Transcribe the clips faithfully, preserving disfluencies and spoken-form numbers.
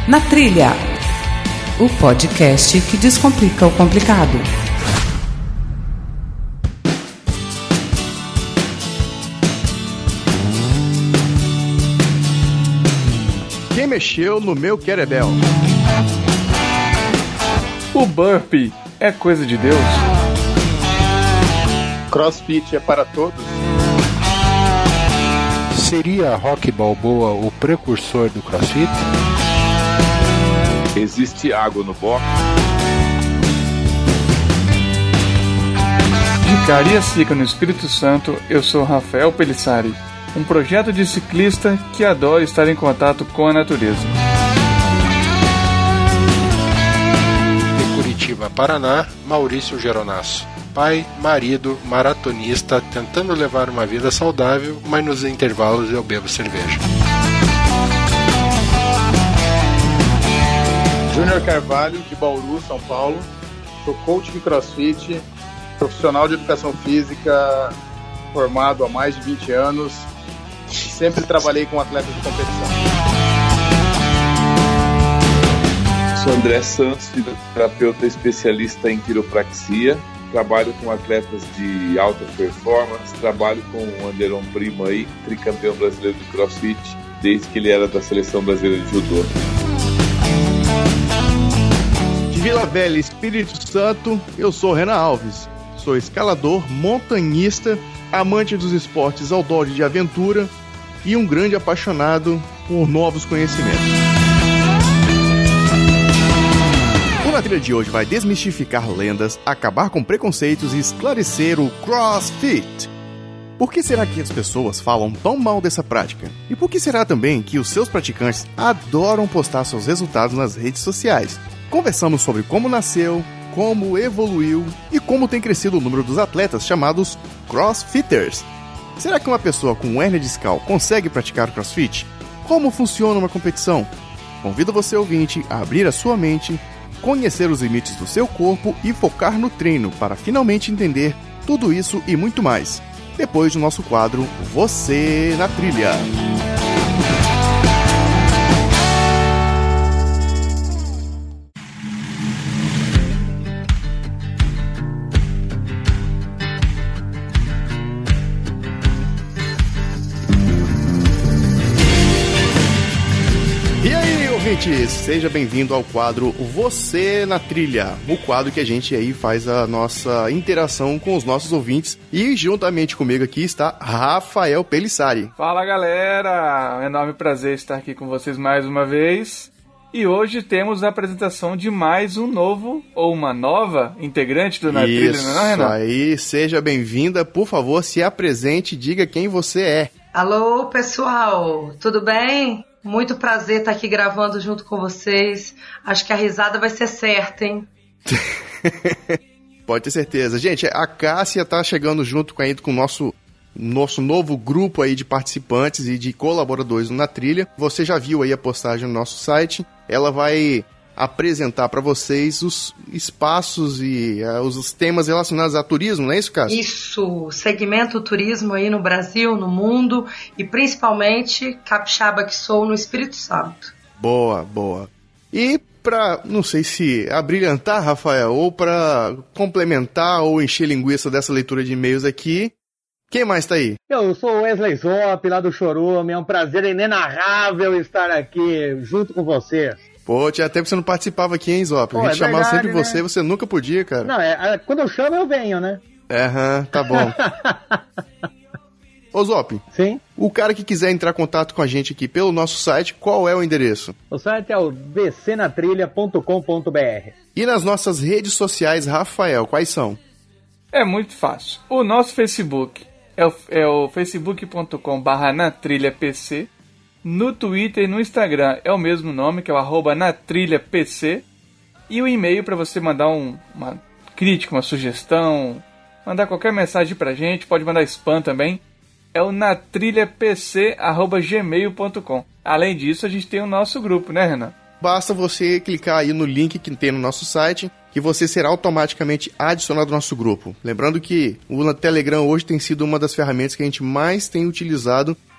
Na Trilha, o podcast que descomplica o complicado. Quem mexeu no meu querebel? O burpee é coisa de Deus. CrossFit é para todos? Seria Rocky Balboa o precursor do CrossFit? Existe água no box? De Cariacica, no Espírito Santo, eu sou Rafael Pelissari, um projeto de ciclista que adora estar em contato com a natureza. De Curitiba, Paraná, Maurício Geronasso. Pai, marido, maratonista, tentando levar uma vida saudável, mas nos intervalos eu bebo cerveja. Júnior Carvalho, de Bauru, São Paulo. Sou coach de CrossFit, profissional de educação física, formado há mais de vinte anos. Sempre trabalhei com atletas de competição. Sou André Santos, fisioterapeuta especialista em quiropraxia. Trabalho com atletas de alta performance, trabalho com o Anderon Primo aí, tricampeão brasileiro de CrossFit, desde que ele era da seleção brasileira de judô. De Vila Velha, Espírito Santo, eu sou Renan Alves. Sou escalador, montanhista, amante dos esportes outdoor de aventura e um grande apaixonado por novos conhecimentos. A trilha de hoje vai desmistificar lendas, acabar com preconceitos e esclarecer o CrossFit. Por que será que as pessoas falam tão mal dessa prática? E por que será também que os seus praticantes adoram postar seus resultados nas redes sociais? Conversamos sobre como nasceu, como evoluiu e como tem crescido o número dos atletas chamados CrossFitters. Será que uma pessoa com hérnia discal consegue praticar CrossFit? Como funciona uma competição? Convido você, ouvinte, a abrir a sua mente, conhecer os limites do seu corpo e focar no treino para finalmente entender tudo isso e muito mais. Depois do nosso quadro Você na Trilha. Seja bem-vindo ao quadro Você na Trilha, o quadro que a gente aí faz a nossa interação com os nossos ouvintes. E juntamente comigo aqui está Rafael Pelissari. Fala, galera! É um enorme prazer estar aqui com vocês mais uma vez. E hoje temos a apresentação de mais um novo ou uma nova integrante do Na Trilha, não é, Renan? Isso aí, seja bem-vinda. Por favor, se apresente e diga quem você é. Alô, pessoal, tudo bem? Muito prazer estar aqui gravando junto com vocês. Acho que a risada vai ser certa, hein? Pode ter certeza. Gente, a Cássia tá chegando junto com, aí, com o nosso, nosso novo grupo aí de participantes e de colaboradores na trilha. Você já viu aí a postagem no nosso site. Ela vai apresentar para vocês os espaços e uh, os, os temas relacionados a turismo, não é isso, Cássia? Isso, segmento turismo aí no Brasil, no mundo e principalmente capixaba que sou no Espírito Santo. Boa, boa. E para, não sei se abrilhantar, Rafael, ou para complementar ou encher linguiça dessa leitura de e-mails aqui, quem mais tá aí? Eu sou o Wesley Zop, lá do Chorume. É um prazer inenarrável estar aqui junto com você. Pô, tinha tempo que você não participava aqui, hein, Zop? A gente é chamava verdade, sempre né? você, você nunca podia, cara. Não, é, quando eu chamo eu venho, né? Aham, tá bom. Ô, Zop. Sim? O cara que quiser entrar em contato com a gente aqui pelo nosso site, qual é o endereço? O site é o v c na trilha ponto com ponto b r. E nas nossas redes sociais, Rafael, quais são? É muito fácil. O nosso Facebook é o, é o facebook ponto com barra na trilha p c. No Twitter e no Instagram é o mesmo nome, que é o arroba natrilhapc. E o e-mail para você mandar um, uma crítica, uma sugestão, mandar qualquer mensagem pra gente, pode mandar spam também, é o natrilhapc arroba gmail ponto com. Além disso, a gente tem o nosso grupo, né, Renan? Basta você clicar aí no link que tem no nosso site, que você será automaticamente adicionado ao nosso grupo. Lembrando que o Telegram hoje tem sido uma das ferramentas que a gente mais tem utilizado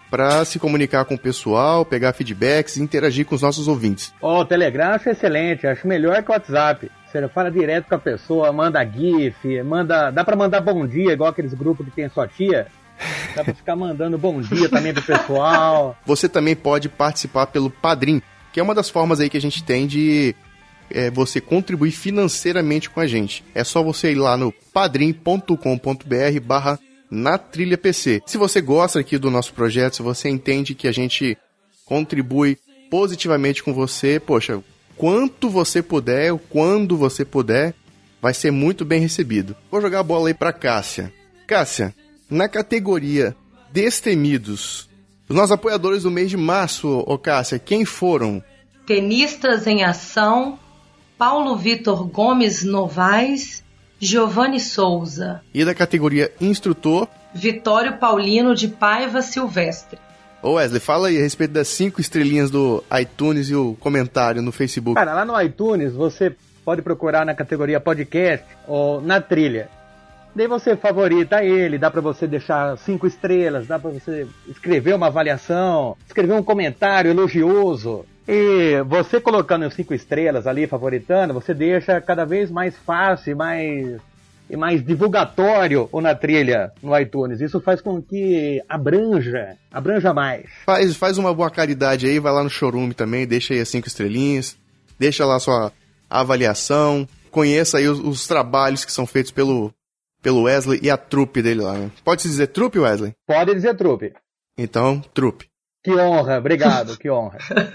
para se comunicar com o pessoal, pegar feedbacks e interagir com os nossos ouvintes? Oh, o Telegram acho excelente, acho melhor que o WhatsApp. Você fala direto com a pessoa, manda GIF, manda, dá pra mandar bom dia, igual aqueles grupos que tem sua tia. Dá pra ficar mandando bom dia também pro pessoal. Você também pode participar pelo Padrim, que é uma das formas aí que a gente tem de é, você contribuir financeiramente com a gente. É só você ir lá no padrim ponto com ponto b r barra na trilha P C. Se você gosta aqui do nosso projeto, se você entende que a gente contribui positivamente com você, poxa, quanto você puder, quando você puder, vai ser muito bem recebido. Vou jogar a bola aí pra Cássia. Cássia, na categoria Destemidos, os nossos apoiadores do mês de março, ô Cássia, quem foram? Tenistas em Ação, Paulo Vitor Gomes Novaes, Giovanni Souza. E da categoria Instrutor? Vitório Paulino de Paiva Silvestre. Ô Wesley, fala aí a respeito das cinco estrelinhas do iTunes e o comentário no Facebook. Cara, lá no iTunes você pode procurar na categoria podcast ou na trilha. Daí você favorita ele, dá pra você deixar cinco estrelas, dá pra você escrever uma avaliação, escrever um comentário elogioso. E você colocando os cinco estrelas ali, favoritando, você deixa cada vez mais fácil, mais... e mais divulgatório o Na Trilha no iTunes. Isso faz com que abranja, abranja mais. Faz, faz uma boa caridade aí, vai lá no Chorume também, deixa aí as cinco estrelinhas, deixa lá a sua avaliação, conheça aí os, os trabalhos que são feitos pelo, pelo Wesley e a trupe dele lá, né? Pode-se dizer trupe, Wesley? Pode dizer trupe. Então, trupe. Que honra, obrigado, que honra.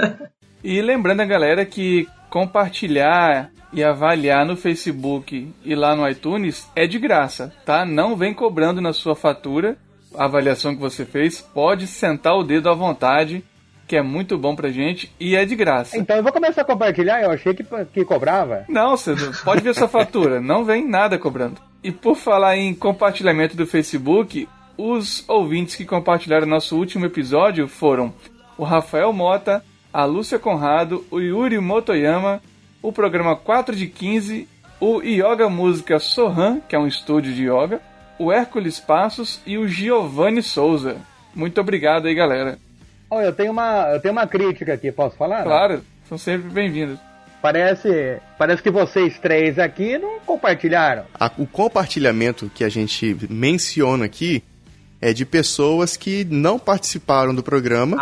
E lembrando a galera que compartilhar e avaliar no Facebook e lá no iTunes é de graça, tá? Não vem cobrando na sua fatura a avaliação que você fez. Pode sentar o dedo à vontade, que é muito bom pra gente e é de graça. Então eu vou começar a compartilhar, eu achei que, que cobrava. Não, você pode ver sua fatura, não vem nada cobrando. E por falar em compartilhamento do Facebook, os ouvintes que compartilharam nosso último episódio foram o Rafael Mota, a Lúcia Conrado, o Yuri Motoyama, o programa quatro de quinze, o Yoga Música Sohan, que é um estúdio de yoga, o Hércules Passos e o Giovanni Souza. Muito obrigado aí, galera. Oh, eu tenho uma, eu tenho uma crítica aqui, posso falar? Claro, são sempre bem-vindos. Parece, parece que vocês três aqui não compartilharam. A, o compartilhamento que a gente menciona aqui é de pessoas que não participaram do programa.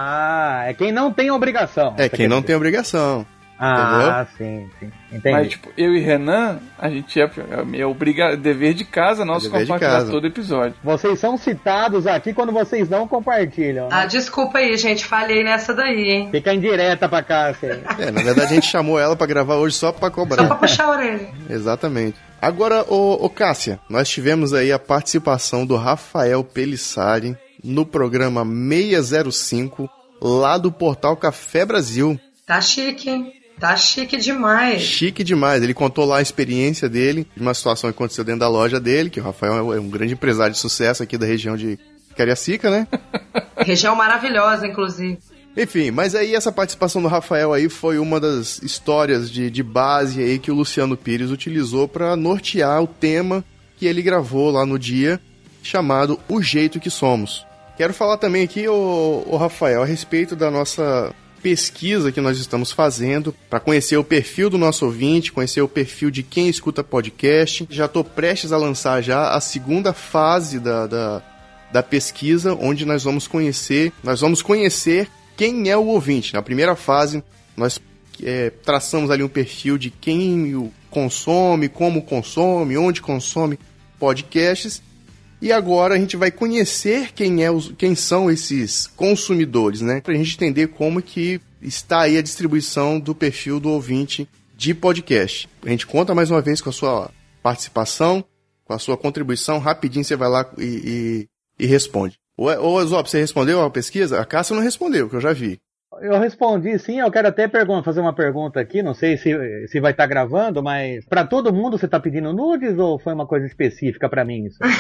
Ah, é quem não tem obrigação. É quem não dizer. tem obrigação. Ah, entendeu? sim, sim. Entendi. Mas, tipo, eu e Renan, a gente é, é obriga, dever de casa nosso é compartilhar todo episódio. Vocês são citados aqui quando vocês não compartilham. Né? Ah, desculpa aí, gente, falhei nessa daí, hein? Fica indireta pra Cássia. É, na verdade a gente chamou ela pra gravar hoje só pra cobrar. Só pra puxar a orelha. Exatamente. Agora, ô, ô Cássia, nós tivemos aí a participação do Rafael Pelissari no programa seiscentos e cinco, lá do portal Café Brasil. Tá chique, hein? Tá chique demais. Chique demais. Ele contou lá a experiência dele, de uma situação que aconteceu dentro da loja dele, que o Rafael é um grande empresário de sucesso aqui da região de Cariacica, né? Região maravilhosa, inclusive. Enfim, mas aí essa participação do Rafael aí foi uma das histórias de, de base aí que o Luciano Pires utilizou para nortear o tema que ele gravou lá no dia, chamado O Jeito Que Somos. Quero falar também aqui, ô, ô Rafael, a respeito da nossa pesquisa que nós estamos fazendo para conhecer o perfil do nosso ouvinte, conhecer o perfil de quem escuta podcast. Já estou prestes a lançar já a segunda fase da, da, da pesquisa, onde nós vamos conhecer, nós vamos conhecer quem é o ouvinte. Na primeira fase, nós é, traçamos ali um perfil de quem o consome, como consome, onde consome podcasts. E agora a gente vai conhecer quem, é os, quem são esses consumidores, né? Pra gente entender como que está aí a distribuição do perfil do ouvinte de podcast. A gente conta mais uma vez com a sua participação, com a sua contribuição. Rapidinho você vai lá e, e, e responde. Ô, ô Zop, você respondeu a pesquisa? A Cássia não respondeu, que eu já vi. Eu respondi sim, eu quero até pergunta, fazer uma pergunta aqui, não sei se, se vai estar gravando, mas para todo mundo você está pedindo nudes ou foi uma coisa específica para mim isso?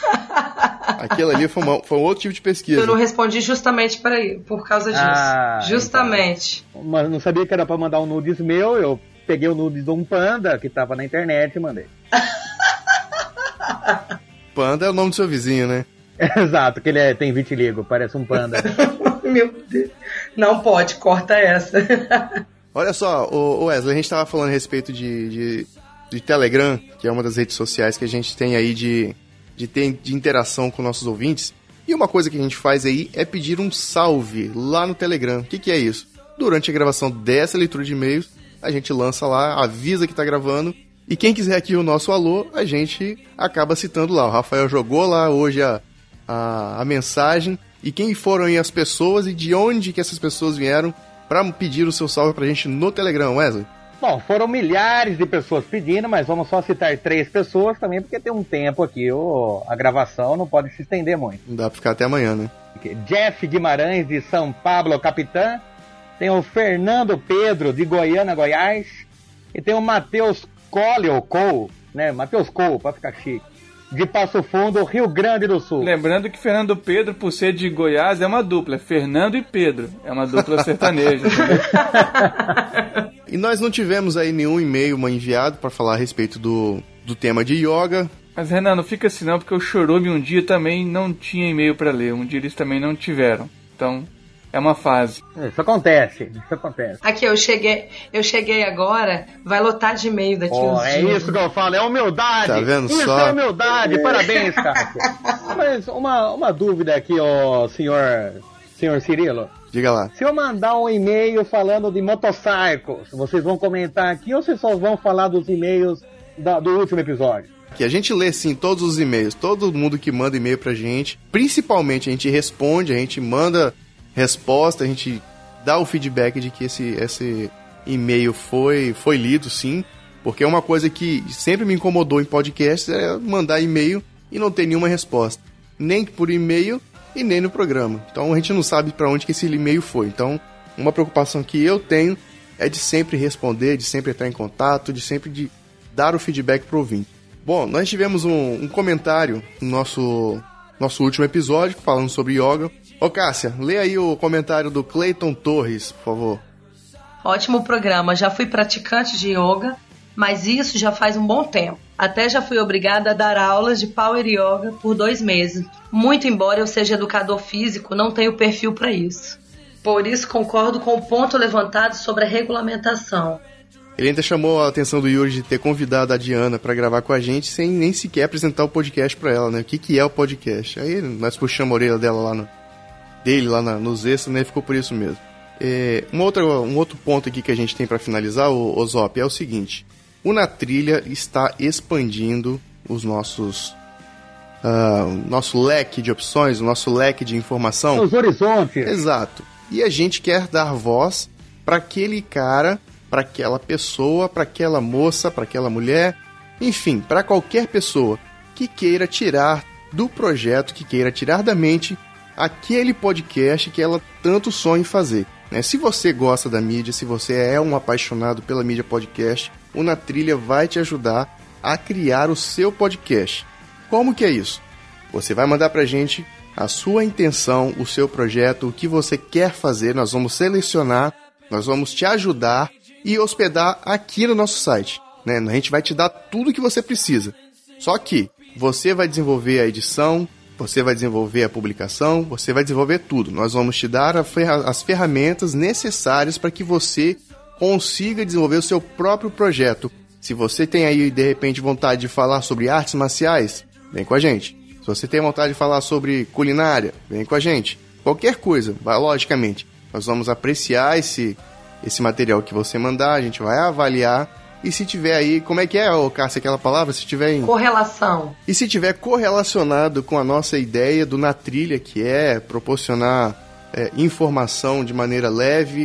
Aquilo ali foi, uma, foi um outro tipo de pesquisa. Eu não respondi justamente para por causa disso. Ah, justamente. Então, mas não sabia que era para mandar um nudes meu, eu peguei o nudes de um panda que estava na internet e mandei. Panda é o nome do seu vizinho, né? Exato, que ele é, tem vitiligo, parece um panda. Meu Deus. Não pode, corta essa. Olha só, o Wesley, a gente tava falando a respeito de, de, de Telegram, que é uma das redes sociais que a gente tem aí de, de ter de interação com nossos ouvintes. E uma coisa que a gente faz aí é pedir um salve lá no Telegram. O que, que é isso? Durante a gravação dessa leitura de e-mails, a gente lança lá, avisa que tá gravando. E quem quiser aqui o nosso alô, a gente acaba citando lá. O Rafael jogou lá hoje a, a, a mensagem. E quem foram aí as pessoas e de onde que essas pessoas vieram para pedir o seu salve pra gente no Telegram, Wesley? Bom, foram milhares de pessoas pedindo, mas vamos só citar três pessoas também, porque tem um tempo aqui, o, a gravação não pode se estender muito. Não dá pra ficar até amanhã, né? Jeff Guimarães, de São Pablo, Capitã. Tem o Fernando Pedro, de Goiânia, Goiás. E tem o Matheus Cole, ou Cole, né? Matheus Cole, pra ficar chique. De Passo Fundo, Rio Grande do Sul. Lembrando que Fernando Pedro, por ser de Goiás, é uma dupla. É Fernando e Pedro. É uma dupla sertaneja. E nós não tivemos aí nenhum e-mail enviado para falar a respeito do, do tema de yoga. Mas, Renan, não fica assim não, porque o Chorume um dia também não tinha e-mail para ler. Um dia eles também não tiveram. Então, é uma fase. Isso acontece, isso acontece. Aqui, eu cheguei, eu cheguei agora, vai lotar de e-mail daqui oh, uns é dias. É isso que eu falo, é humildade. Tá vendo isso só? é humildade, parabéns, Cássio. Mas uma, uma dúvida aqui, ó, senhor, senhor Cirilo. Diga lá. Se eu mandar um e-mail falando de motorcycles, vocês vão comentar aqui ou vocês só vão falar dos e-mails da, do último episódio? Que a gente lê, sim, todos os e-mails. Todo mundo que manda e-mail pra gente. Principalmente, a gente responde, a gente manda resposta, a gente dá o feedback de que esse, esse e-mail foi, foi lido, sim. Porque é uma coisa que sempre me incomodou em podcast, é mandar e-mail e não ter nenhuma resposta. Nem por e-mail e nem no programa. Então a gente não sabe para onde que esse e-mail foi. Então, uma preocupação que eu tenho é de sempre responder, de sempre entrar em contato, de sempre de dar o feedback pro ouvinte. Bom, nós tivemos um, um comentário no nosso, nosso último episódio, falando sobre yoga. Ô Cássia, lê aí o comentário do Cleiton Torres, por favor. Ótimo programa. Já fui praticante de yoga, mas isso já faz um bom tempo. Até já fui obrigada a dar aulas de Power Yoga por dois meses. Muito embora eu seja educador físico, não tenho perfil para isso. Por isso concordo com o ponto levantado sobre a regulamentação. Ele ainda chamou a atenção do Yuri de ter convidado a Diana para gravar com a gente sem nem sequer apresentar o podcast para ela, né? O que, que é o podcast? Aí nós puxamos a orelha dela lá no, dele, lá na, nos extras, né? Ficou por isso mesmo. É, um, outro, um outro ponto aqui que a gente tem para finalizar, o, o Zop, é o seguinte. O Na Trilha está expandindo os nossos... Uh, nosso leque de opções, o nosso leque de informação. Os horizontes. Exato. E a gente quer dar voz para aquele cara, para aquela pessoa, para aquela moça, para aquela mulher, enfim, para qualquer pessoa que queira tirar do projeto, que queira tirar da mente aquele podcast que ela tanto sonha em fazer. Né? Se você gosta da mídia, se você é um apaixonado pela mídia podcast, o Na Trilha vai te ajudar a criar o seu podcast. Como que é isso? Você vai mandar pra gente a sua intenção, o seu projeto, o que você quer fazer, nós vamos selecionar, nós vamos te ajudar e hospedar aqui no nosso site. Né? A gente vai te dar tudo o que você precisa. Só que você vai desenvolver a edição, você vai desenvolver a publicação, você vai desenvolver tudo. Nós vamos te dar a ferra- as ferramentas necessárias para que você consiga desenvolver o seu próprio projeto. Se você tem aí, de repente, vontade de falar sobre artes marciais, vem com a gente. Se você tem vontade de falar sobre culinária, vem com a gente. Qualquer coisa, logicamente, nós vamos apreciar esse, esse material que você mandar, a gente vai avaliar. E se tiver aí, como é que é, ô Cássia, aquela palavra? Se tiver em... Correlação. E se tiver correlacionado com a nossa ideia do Na Trilha, que é proporcionar é, informação de maneira leve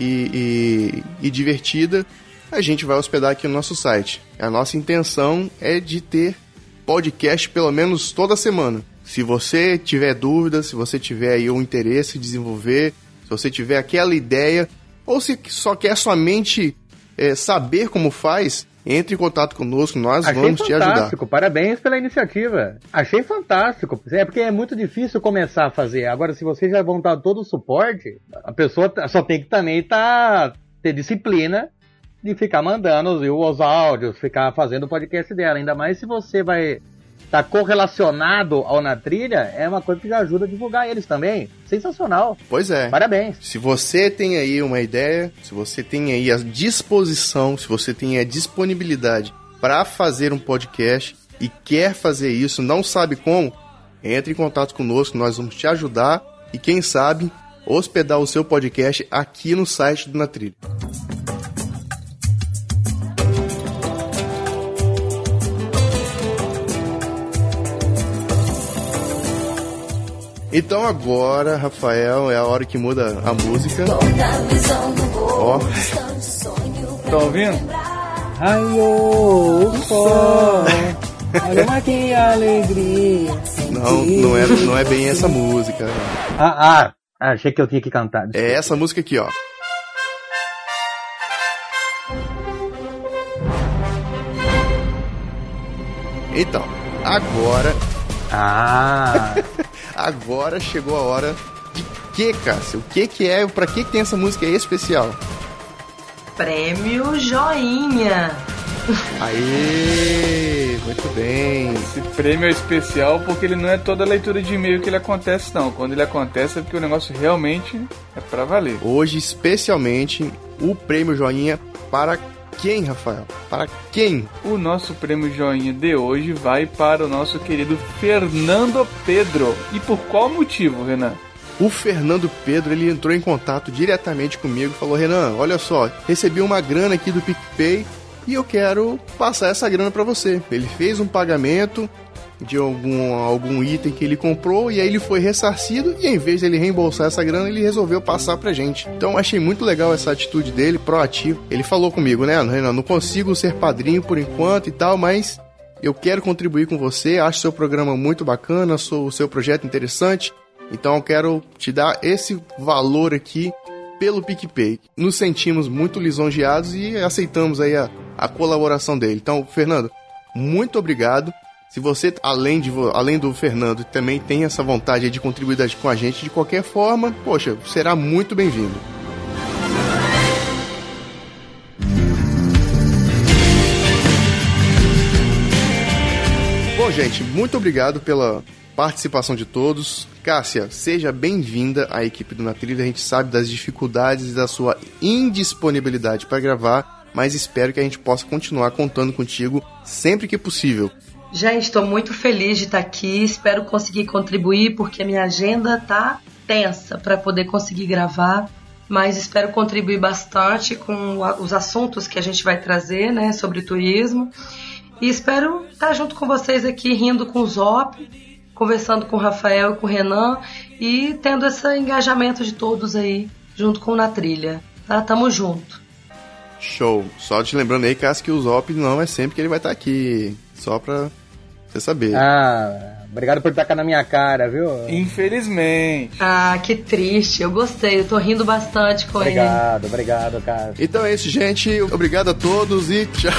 e, e, e divertida, a gente vai hospedar aqui no nosso site. A nossa intenção é de ter podcast pelo menos toda semana. Se você tiver dúvidas, se você tiver aí um interesse em desenvolver, se você tiver aquela ideia, ou se só quer somente é, saber como faz, entre em contato conosco, nós Achei vamos te ajudar. Fantástico, parabéns pela iniciativa. Achei fantástico. É porque é muito difícil começar a fazer. Agora, se vocês já vão dar todo o suporte, a pessoa só tem que também tá, ter disciplina de ficar mandando os áudios, ficar fazendo o podcast dela. Ainda mais se você vai tá correlacionado ao Na Trilha, é uma coisa que já ajuda a divulgar eles também. Sensacional. Pois é. Parabéns. Se você tem aí uma ideia, se você tem aí a disposição, se você tem a disponibilidade para fazer um podcast e quer fazer isso, não sabe como, entre em contato conosco, nós vamos te ajudar e quem sabe hospedar o seu podcast aqui no site do Na Trilha. Então agora, Rafael, é a hora que muda a música. Ó. Tá ouvindo? Ai, o sol, olha que alegria. Não, não é, não é bem essa música. Ah, ah, achei que eu tinha que cantar. Desculpa. É essa música aqui, ó. Então, agora... Ah... Agora chegou a hora de que, Cássia? O que que é? Pra que que tem essa música aí especial? Prêmio Joinha. Aê, muito bem. Esse prêmio é especial porque ele não é toda leitura de e-mail que ele acontece, não. Quando ele acontece é porque o negócio realmente é pra valer. Hoje, especialmente, o prêmio Joinha para quem, Rafael? Para quem? O nosso prêmio Joinha de hoje vai para o nosso querido Fernando Pedro. E por qual motivo, Renan? O Fernando Pedro, ele entrou em contato diretamente comigo e falou: Renan, olha só, recebi uma grana aqui do PicPay e eu quero passar essa grana para você. Ele fez um pagamento de algum, algum item que ele comprou e aí ele foi ressarcido e em vez de ele reembolsar essa grana, ele resolveu passar pra gente. Então eu achei muito legal essa atitude dele, proativo. Ele falou comigo, né, Renan, não consigo ser padrinho por enquanto e tal, mas eu quero contribuir com você, acho seu programa muito bacana, sou, o seu projeto interessante, então eu quero te dar esse valor aqui pelo PicPay. Nos sentimos muito lisonjeados e aceitamos aí a, a colaboração dele. Então, Fernando, muito obrigado. Se você, além, de, além do Fernando, também tem essa vontade de contribuir com a gente de qualquer forma, poxa, será muito bem-vindo. Bom, gente, muito obrigado pela participação de todos. Cássia, seja bem-vinda à equipe do Na Trilha. A gente sabe das dificuldades e da sua indisponibilidade para gravar, mas espero que a gente possa continuar contando contigo sempre que possível. Gente, estou muito feliz de estar aqui, espero conseguir contribuir porque a minha agenda tá tensa para poder conseguir gravar, mas espero contribuir bastante com os assuntos que a gente vai trazer, né, sobre turismo, e espero estar junto com vocês aqui, rindo com o Zop, conversando com o Rafael e com o Renan e tendo esse engajamento de todos aí, junto com o Na Trilha, tá? Tamo junto. Show! Só te lembrando aí, Cássio, que o Zop não é sempre que ele vai estar aqui, só pra você saber. Ah, obrigado por tacar na minha cara, viu? Infelizmente. Ah, que triste. Eu gostei. Eu tô rindo bastante com obrigado, ele. Obrigado, obrigado, cara. Então é isso, gente. Obrigado a todos e tchau.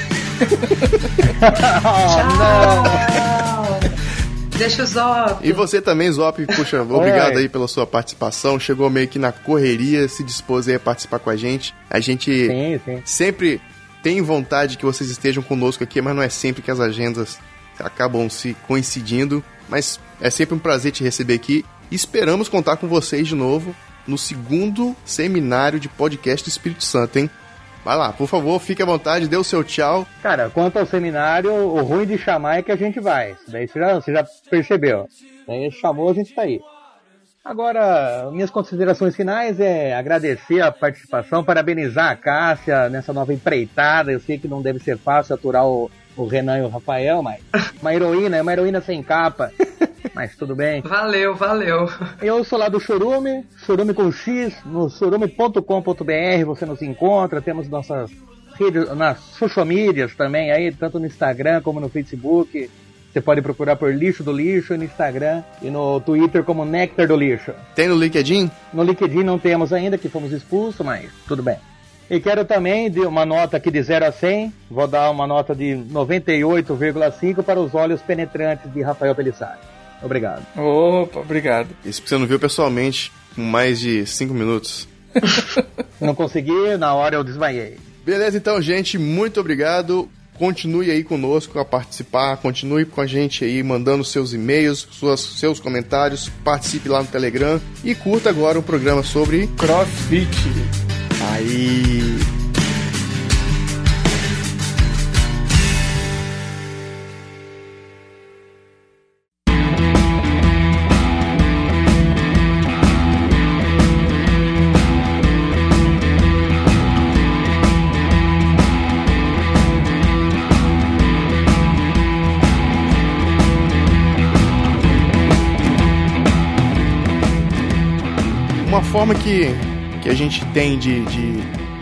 Tchau. Deixa o Zop. E você também, Zop. Puxa, obrigado aí pela sua participação. Chegou meio que na correria, se dispôs aí a participar com a gente. A gente sim, sim. sempre tem vontade que vocês estejam conosco aqui, mas não é sempre que as agendas acabam se coincidindo, mas é sempre um prazer te receber aqui. Esperamos contar com vocês de novo no segundo seminário de podcast do Espírito Santo, hein? Vai lá, por favor, fique à vontade, dê o seu tchau. Cara, quanto ao seminário, o ruim de chamar é que a gente vai. Daí você já, você já percebeu. Daí chamou, a gente tá aí. Agora, minhas considerações finais é agradecer a participação, parabenizar a Cássia nessa nova empreitada. Eu sei que não deve ser fácil aturar o o Renan e o Rafael, mas uma heroína, é uma heroína sem capa, mas tudo bem. Valeu, valeu. Eu sou lá do Chorume, Chorume com X, no chorume ponto com ponto b r você nos encontra, temos nossas redes, nas social medias também aí, tanto no Instagram como no Facebook. Você pode procurar por Lixo do Lixo no Instagram e no Twitter como Néctar do Lixo. Tem no LinkedIn? No LinkedIn não temos ainda, que fomos expulsos, mas tudo bem. E quero também dar uma nota aqui de zero a cem. Vou dar uma nota de noventa e oito vírgula cinco para os olhos penetrantes de Rafael Pelissari. Obrigado. Opa, obrigado. Isso porque você não viu pessoalmente com mais de cinco minutos. Não consegui, na hora eu desmaiei. Beleza, então, gente, muito obrigado. continue aí conosco a participar, continue com a gente aí, mandando seus e-mails, suas, seus comentários, participe lá no Telegram e curta agora o programa sobre CrossFit. Aí... Uma forma que, que a gente tem de, de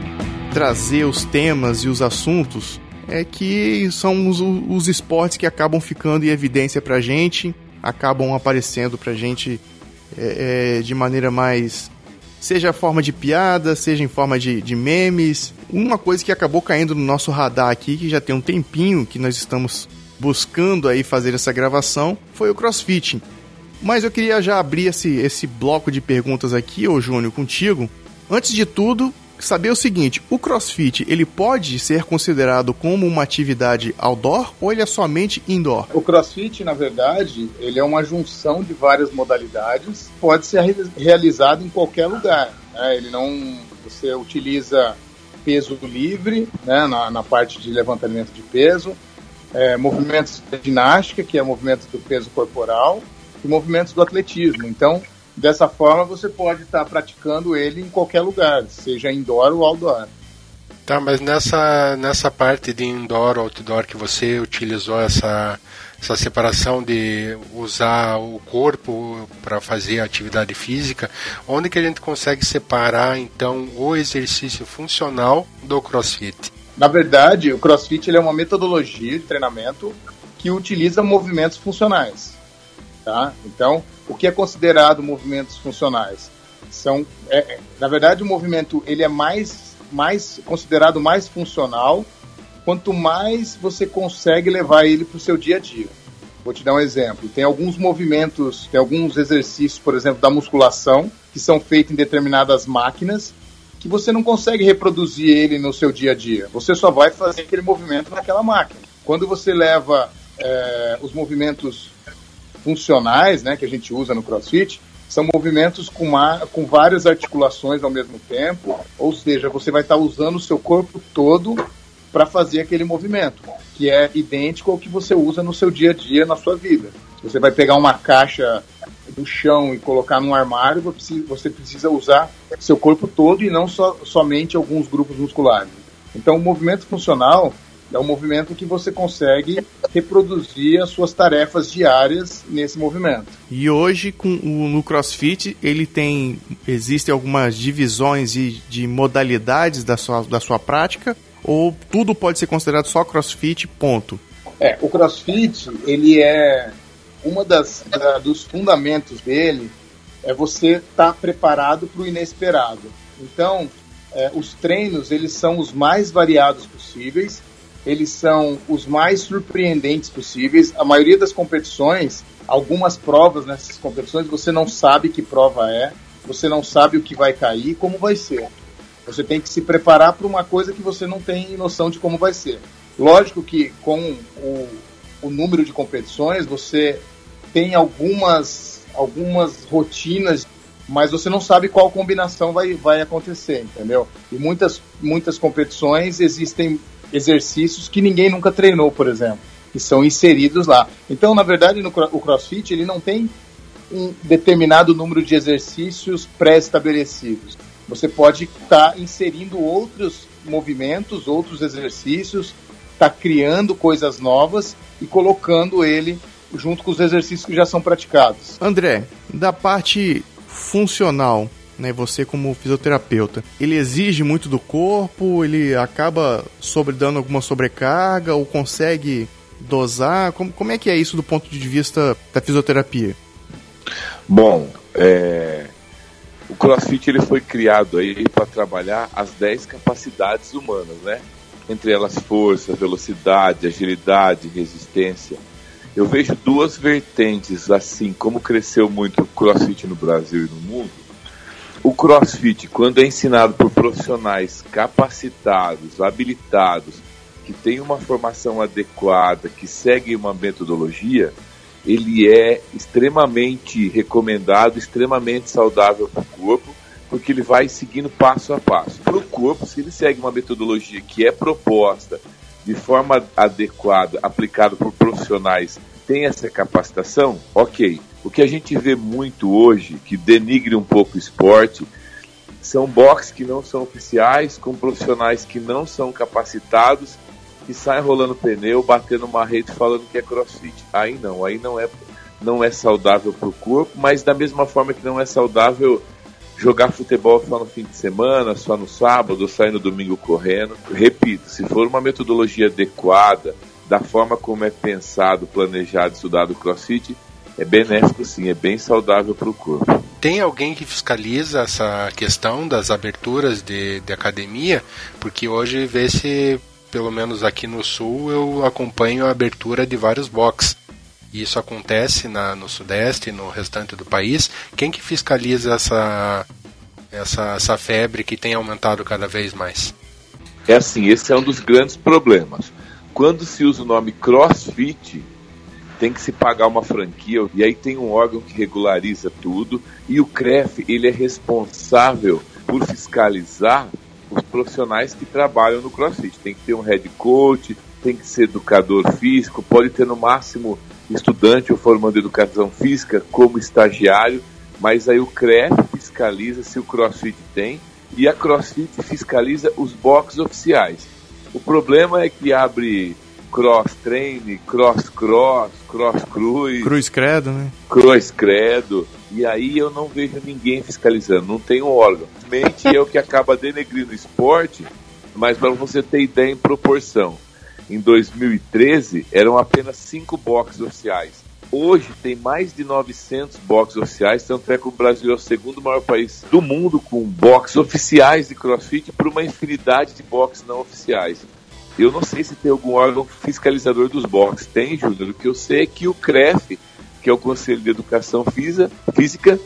trazer os temas e os assuntos é que são os, os esportes que acabam ficando em evidência pra gente, acabam aparecendo pra gente é, é, de maneira mais... seja em forma de piada, seja em forma de, de memes. Uma coisa que acabou caindo no nosso radar aqui, que já tem um tempinho que nós estamos buscando aí fazer essa gravação, foi o CrossFit. Mas eu queria já abrir esse, esse bloco de perguntas aqui, ô Júnior, contigo. Antes de tudo, saber o seguinte, o CrossFit, ele pode ser considerado como uma atividade outdoor ou ele é somente indoor? O CrossFit, na verdade, ele é uma junção de várias modalidades, pode ser re- realizado em qualquer lugar, né? Ele não... Você utiliza peso livre, né, na, na parte de levantamento de peso, é, movimentos de ginástica, que é movimento do peso corporal, e movimentos do atletismo. Então, dessa forma, você pode estar praticando ele em qualquer lugar, seja indoor ou outdoor. Tá, mas nessa, nessa parte de indoor ou outdoor que você utilizou essa, essa separação de usar o corpo para fazer a atividade física, onde que a gente consegue separar, então, o exercício funcional do CrossFit? Na verdade, o CrossFit ele é uma metodologia de treinamento que utiliza movimentos funcionais. Tá? Então, o que é considerado movimentos funcionais? São, é, na verdade, o movimento ele é mais, mais considerado mais funcional quanto mais você consegue levar ele para o seu dia a dia. Vou te dar um exemplo. Tem alguns movimentos, tem alguns exercícios, por exemplo, da musculação, que são feitos em determinadas máquinas, que você não consegue reproduzir ele no seu dia a dia. Você só vai fazer aquele movimento naquela máquina. Quando você leva é, os movimentos funcionais, né, que a gente usa no CrossFit, são movimentos com, uma, com várias articulações ao mesmo tempo, ou seja, você vai estar usando o seu corpo todo para fazer aquele movimento, que é idêntico ao que você usa no seu dia a dia, na sua vida. Se você vai pegar uma caixa do chão e colocar num armário, você precisa usar seu corpo todo e não só, somente alguns grupos musculares. Então, o movimento funcional é um movimento que você consegue reproduzir as suas tarefas diárias nesse movimento. E hoje, com o, no CrossFit, ele tem... existem algumas divisões de, de modalidades da sua, da sua prática? Ou tudo pode ser considerado só CrossFit, ponto? É, o CrossFit, ele é... Uma das da, dos fundamentos dele é você estar preparado para o inesperado. Então, é, os treinos, eles são os mais variados possíveis, eles são os mais surpreendentes possíveis. A maioria das competições, algumas provas nessas competições, você não sabe que prova é, você não sabe o que vai cair, como vai ser. Você tem que se preparar para uma coisa que você não tem noção de como vai ser. Lógico que com o, o número de competições, você tem algumas, algumas rotinas, mas você não sabe qual combinação vai, vai acontecer, entendeu? E muitas, muitas competições existem exercícios que ninguém nunca treinou, por exemplo, que são inseridos lá. Então, na verdade, no, o CrossFit ele não tem um determinado número de exercícios pré-estabelecidos. Você pode estar tá inserindo outros movimentos, outros exercícios, tá criando coisas novas e colocando ele junto com os exercícios que já são praticados. André, da parte funcional, né, você como fisioterapeuta, ele exige muito do corpo, ele acaba sobre, dando alguma sobrecarga ou consegue dosar? Como, como é que é isso do ponto de vista da fisioterapia? Bom, é... o CrossFit ele foi criado aí para trabalhar as dez capacidades humanas, né? Entre elas força, velocidade, agilidade, resistência. Eu vejo duas vertentes, assim, como cresceu muito o CrossFit no Brasil e no mundo. O CrossFit, quando é ensinado por profissionais capacitados, habilitados, que tem uma formação adequada, que segue uma metodologia, ele é extremamente recomendado, extremamente saudável para o corpo, porque ele vai seguindo passo a passo. Para o corpo, se ele segue uma metodologia que é proposta de forma adequada, aplicada por profissionais, tem essa capacitação, ok. O que a gente vê muito hoje, que denigre um pouco o esporte, são boxes que não são oficiais, com profissionais que não são capacitados, que saem rolando pneu, batendo uma rede falando que é crossfit. Aí não, aí não é, não é saudável para o corpo, mas da mesma forma que não é saudável jogar futebol só no fim de semana, só no sábado, ou sair no domingo correndo. Repito, se for uma metodologia adequada, da forma como é pensado, planejado, estudado o crossfit, é benéfico sim, é bem saudável para o corpo. Tem alguém que fiscaliza essa questão das aberturas de, de academia? Porque hoje, vê-se, pelo menos aqui no Sul, eu acompanho a abertura de vários boxes. Isso acontece na, no Sudeste e no restante do país. Quem que fiscaliza essa, essa, essa febre que tem aumentado cada vez mais? É assim, esse é um dos grandes problemas. Quando se usa o nome CrossFit, tem que se pagar uma franquia, e aí tem um órgão que regulariza tudo, e o C R E F, ele é responsável por fiscalizar os profissionais que trabalham no CrossFit. Tem que ter um head coach, tem que ser educador físico, pode ter no máximo estudante ou formando educação física como estagiário, mas aí o C R E F fiscaliza se o CrossFit tem, e a CrossFit fiscaliza os boxes oficiais. O problema é que abre cross train, cross cross, cross cruz, cruz credo, né? Cruz credo, e aí eu não vejo ninguém fiscalizando, não tem um órgão. Simplesmente é o que acaba denegrindo o esporte, mas para você ter ideia em proporção, em dois mil e treze eram apenas cinco boxes oficiais. Hoje tem mais de novecentos boxes oficiais, tanto é que o Brasil é o segundo maior país do mundo com boxes oficiais de CrossFit por uma infinidade de boxes não oficiais. Eu não sei se tem algum órgão fiscalizador dos boxes. Tem, Júnior? O que eu sei é que o C R E F, que é o Conselho de Educação Física,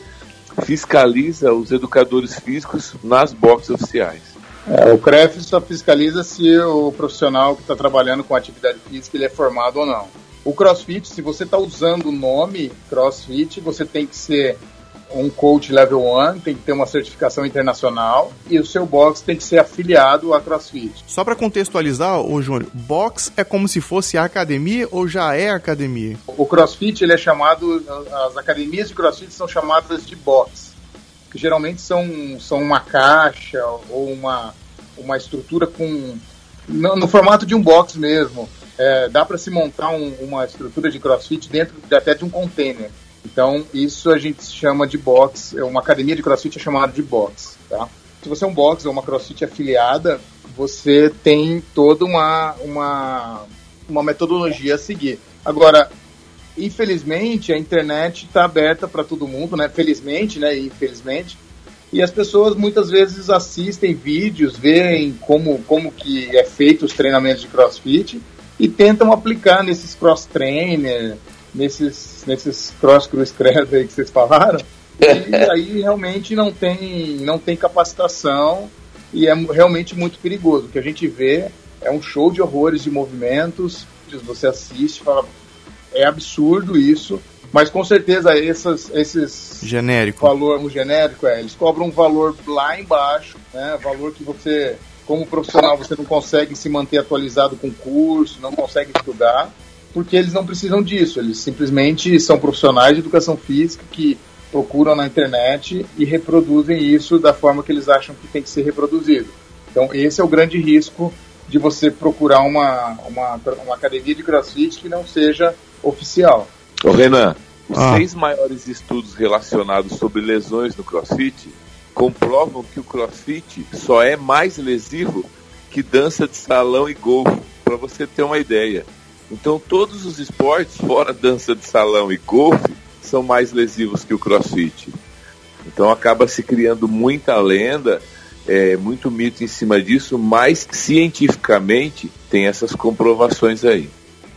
fiscaliza os educadores físicos nas boxes oficiais. É, o C R E F só fiscaliza se o profissional que está trabalhando com atividade física ele é formado ou não. O CrossFit, se você está usando o nome CrossFit, você tem que ser um coach level um, tem que ter uma certificação internacional e o seu box tem que ser afiliado à CrossFit. Só para contextualizar, ô Júnior, box é como se fosse a academia ou já é a academia? O CrossFit, ele é chamado, as academias de CrossFit são chamadas de box, que geralmente são, são uma caixa ou uma, uma estrutura com, no, no formato de um box mesmo. É, dá para se montar um, uma estrutura de CrossFit dentro de, até de um container. Então, isso a gente chama de box, uma academia de CrossFit é chamada de box, tá? Se você é um box ou uma CrossFit afiliada, você tem toda uma, uma, uma metodologia a seguir. Agora, infelizmente, a internet está aberta para todo mundo, né? Felizmente, né? Infelizmente. E as pessoas muitas vezes assistem vídeos, veem como, como que é feito os treinamentos de CrossFit e tentam aplicar nesses cross-trainer, nesses, nesses cross cruz credo aí que vocês falaram, e aí realmente não tem, não tem capacitação e é realmente muito perigoso. O que a gente vê é um show de horrores de movimentos, você assiste, fala, é absurdo isso, mas com certeza essas, esses genérico. valor, um genérico, é, eles cobram um valor lá embaixo, né, valor que você, como profissional, você não consegue se manter atualizado com curso, não consegue estudar, porque eles não precisam disso, eles simplesmente são profissionais de educação física que procuram na internet e reproduzem isso da forma que eles acham que tem que ser reproduzido. Então esse é o grande risco de você procurar uma, uma, uma academia de CrossFit que não seja oficial. Ô Renan, os ah. seis maiores estudos relacionados sobre lesões no CrossFit comprovam que o CrossFit só é mais lesivo que dança de salão e golfe, para você ter uma ideia. Então todos os esportes, fora dança de salão e golfe, são mais lesivos que o CrossFit. Então acaba se criando muita lenda, é, muito mito em cima disso, mas cientificamente tem essas comprovações aí.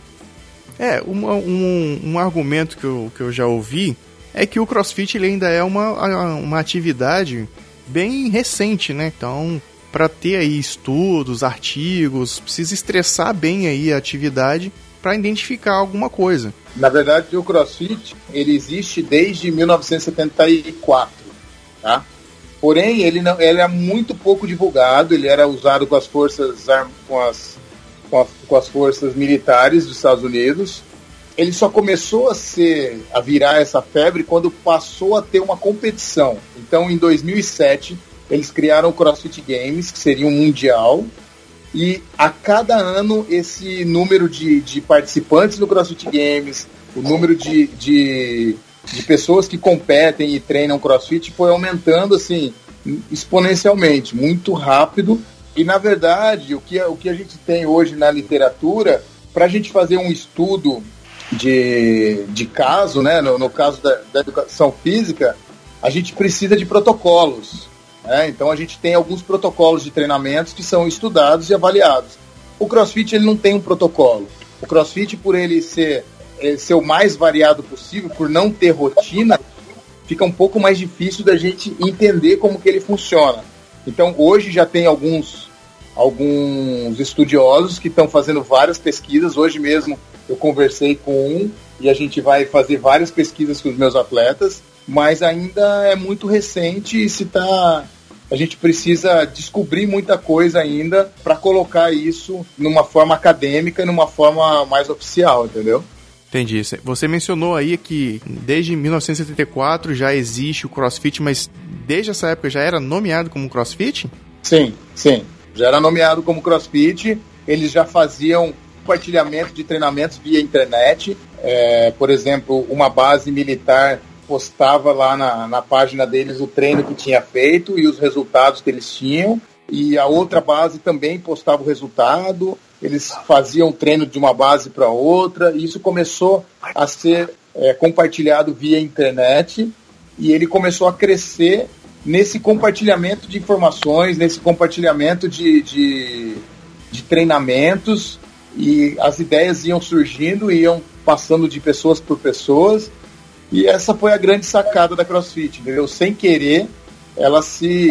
É, um, um, um argumento que eu, que eu já ouvi é que o CrossFit ele ainda é uma, uma atividade bem recente, né? Então, para ter aí estudos, artigos, precisa estressar bem aí a atividade para identificar alguma coisa. Na verdade, o CrossFit, ele existe desde mil novecentos e setenta e quatro, tá? Porém, ele, não, ele é muito pouco divulgado, ele era usado com as forças, com as, com as, com as forças militares dos Estados Unidos. Ele só começou a, ser, a virar essa febre quando passou a ter uma competição. Então, em dois mil e sete, eles criaram o CrossFit Games, que seria um mundial, e a cada ano esse número de, de participantes do CrossFit Games, o número de, de, de pessoas que competem e treinam CrossFit foi aumentando assim, exponencialmente, muito rápido. E, na verdade, o que, o que a gente tem hoje na literatura, para a gente fazer um estudo de, de caso, né, no, no caso da, da educação física, a gente precisa de protocolos. Né? Então, a gente tem alguns protocolos de treinamentos que são estudados e avaliados. O CrossFit ele não tem um protocolo. O CrossFit, por ele ser, ele ser o mais variado possível, por não ter rotina, fica um pouco mais difícil da gente entender como que ele funciona. Então, hoje já tem alguns, alguns estudiosos que estão fazendo várias pesquisas. Hoje mesmo eu conversei com um e a gente vai fazer várias pesquisas com os meus atletas, mas ainda é muito recente e se tá, a gente precisa descobrir muita coisa ainda para colocar isso numa forma acadêmica e numa forma mais oficial, entendeu? Entendi. Você mencionou aí que desde mil novecentos e setenta e quatro já existe o CrossFit, mas desde essa época já era nomeado como CrossFit? Sim, sim. Já era nomeado como CrossFit. Eles já faziam compartilhamento de treinamentos via internet. É, por exemplo, uma base militar postava lá na, na página deles o treino que tinha feito e os resultados que eles tinham. E a outra base também postava o resultado. Eles faziam treino de uma base para outra. E isso começou a ser é, compartilhado via internet. E ele começou a crescer nesse compartilhamento de informações, nesse compartilhamento de, de, de treinamentos. E as ideias iam surgindo, iam passando de pessoas por pessoas. E essa foi a grande sacada da CrossFit, entendeu? Sem querer, ela se,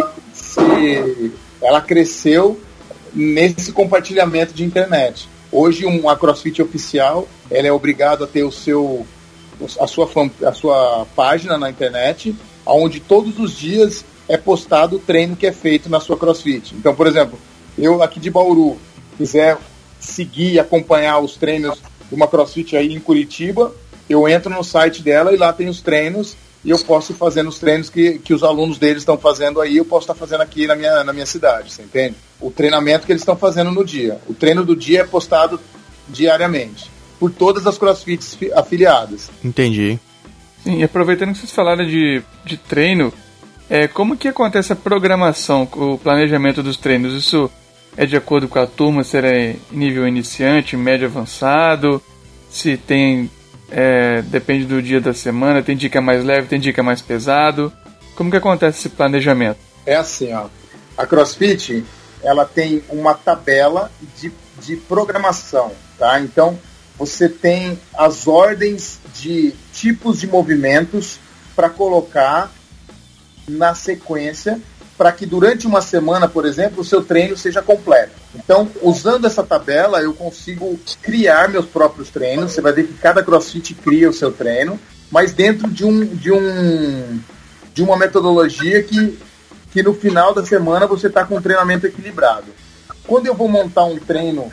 se ela cresceu nesse compartilhamento de internet. Hoje, uma CrossFit oficial, ela é obrigada a ter o seu, a, sua, a sua página na internet, onde todos os dias é postado o treino que é feito na sua CrossFit. Então, por exemplo, eu aqui de Bauru quiser seguir e acompanhar os treinos de uma CrossFit aí em Curitiba, eu entro no site dela e lá tem os treinos e eu posso ir fazendo os treinos que, que os alunos deles estão fazendo aí, eu posso estar fazendo aqui na minha, na minha cidade, você entende? O treinamento que eles estão fazendo no dia. O treino do dia é postado diariamente por todas as CrossFits afiliadas. Entendi. Sim, e aproveitando que vocês falaram de, de treino, é, como que acontece a programação, o planejamento dos treinos? Isso é de acordo com a turma, se é nível iniciante, médio, avançado, se tem... É, depende do dia da semana, tem dia que é mais leve, tem dia que é mais pesado. Como que acontece esse planejamento? É assim, ó. A CrossFit, ela tem uma tabela de, de programação, tá? Então, você tem as ordens de tipos de movimentos para colocar na sequência, para que durante uma semana, por exemplo, o seu treino seja completo. Então, usando essa tabela, eu consigo criar meus próprios treinos. Você vai ver que cada CrossFit cria o seu treino, mas dentro de, um, de, um, de uma metodologia que, que no final da semana você está com um treinamento equilibrado. Quando eu vou montar um treino